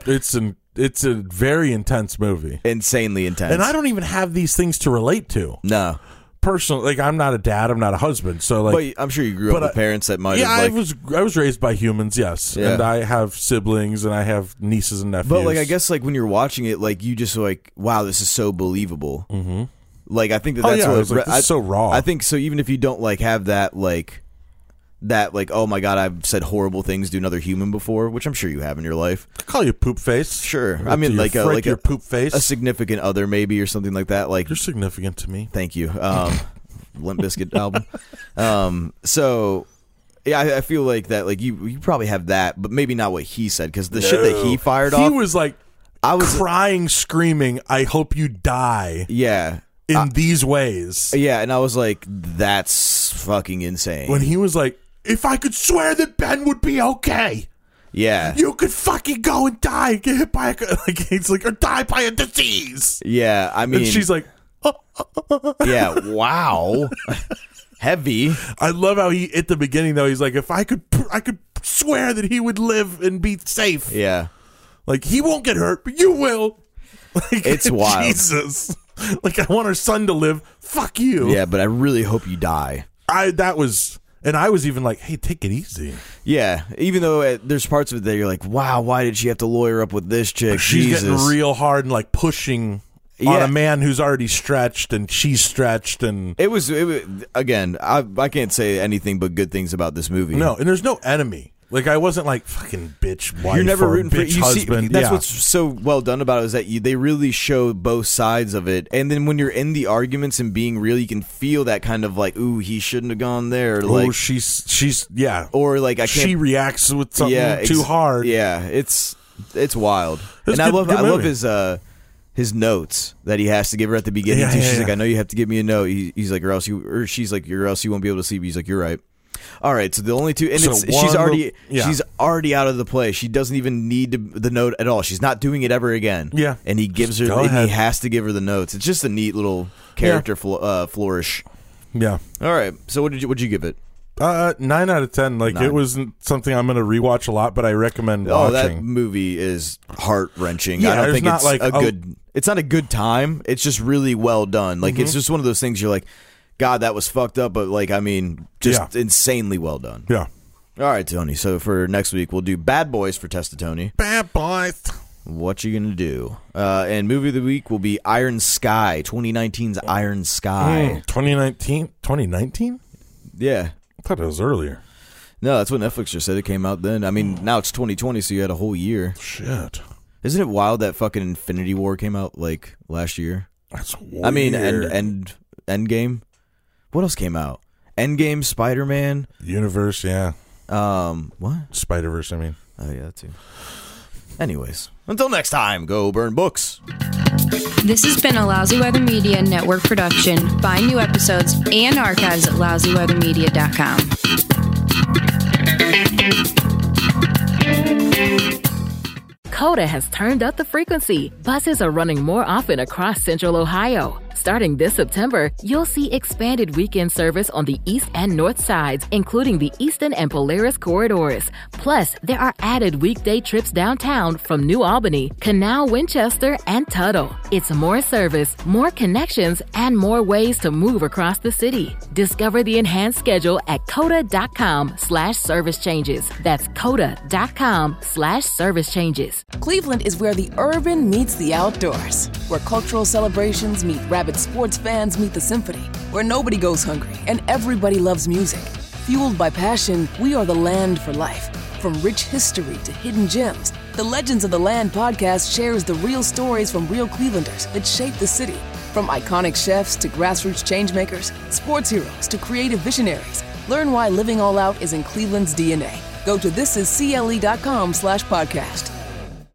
It's a very intense movie. Insanely intense. And I don't even have these things to relate to. No. Personally, like I'm not a dad, I'm not a husband, so like. But I'm sure you grew up with parents that might have. I was raised by humans, yes, and I have siblings and I have nieces and nephews. But like, I guess like when you're watching it, like you just like, wow, this is so believable. Mm-hmm. Like I think that's this is so raw. I think so. Even if you don't like have that like. Oh my god, I've said horrible things to another human before, which I'm sure you have in your life. I call you poop face. Sure, I mean like your poop face, a significant other maybe or something like that. Like you're significant to me. Thank you. Limp Bizkit album. So yeah, I feel like that. Like you probably have that, but maybe not what he said because the shit that he fired off. He was like, I was crying, screaming. I hope you die. Yeah. In these ways. Yeah, and I was like, that's fucking insane. When he was like, if I could swear that Ben would be okay. Yeah. You could fucking go and die, get hit by or die by a disease. Yeah, I mean. And she's like, yeah, wow. Heavy. I love how he, at the beginning though, he's like, if I could swear that he would live and be safe. Yeah. Like, he won't get hurt, but you will. Like, it's wild. Jesus. Like, I want our son to live. Fuck you. Yeah, but I really hope you die. And I was even like, hey, take it easy. Yeah, even though there's parts of it that you're like, wow, why did she have to lawyer up with this chick? She's getting real hard and like pushing on a man who's already stretched, and she's stretched, and it was again. I can't say anything but good things about this movie. No, and there's no enemy. Like, I wasn't like fucking bitch wife. You're never rooting bitch for husband. That's what's so well done about it is that they really show both sides of it, and then when you're in the arguments and being real, you can feel that kind of like, ooh, he shouldn't have gone there. Like, she's yeah, or like she reacts with something too hard. Yeah, it's wild, and I love his notes that he has to give her at the beginning. Yeah, she's like, I know you have to give me a note. He's like, she's like, or else you won't be able to sleep. He's like, you're right. All right, so the only two, and she's already out of the play. She doesn't even need the note at all. She's not doing it ever again. Yeah, and he gives her, and he has to give her the notes. It's just a neat little character flourish. Yeah. All right, so what'd you give it? 9 out of 10. Like, 9. It wasn't something I'm going to rewatch a lot, but I recommend watching. That movie is heart-wrenching. Yeah, I don't think not it's like it's not a good time. It's just really well done. Like, it's just one of those things you're like, God, that was fucked up, but like, I mean, just insanely well done. Yeah. All right, Tony. So for next week, we'll do Bad Boys for Testa Tony. Bad Boys. What you gonna do? And movie of the week will be Iron Sky, 2019's Iron Sky. 2019? 2019? Yeah. I thought it was earlier. No, that's what Netflix just said. It came out then. I mean, now it's 2020, so you had a whole year. Shit. Isn't it wild that fucking Infinity War came out like last year? That's weird. I mean, Endgame. What else came out? Endgame, Spider-Man, Universe, yeah. What? Spider-Verse, I mean. Oh yeah, that too. Anyways, until next time, go burn books. This has been a Lousy Weather Media Network production. Find new episodes and archives at lousyweathermedia.com. Coda has turned up the frequency. Buses are running more often across Central Ohio. Starting this September, you'll see expanded weekend service on the east and north sides, including the Eastern and Polaris corridors. Plus, there are added weekday trips downtown from New Albany, Canal, Winchester, and Tuttle. It's more service, more connections, and more ways to move across the city. Discover the enhanced schedule at coda.com/service changes. That's coda.com/service changes. Cleveland is where the urban meets the outdoors, where cultural celebrations meet rabid sports fans meet the symphony, where nobody goes hungry and everybody loves music. Fueled by passion, we are the land for life. From rich history to hidden gems, the Legends of the Land podcast shares the real stories from real Clevelanders that shape the city. From iconic chefs to grassroots changemakers, sports heroes to creative visionaries, learn why living all out is in Cleveland's DNA. Go to thisiscle.com/podcast.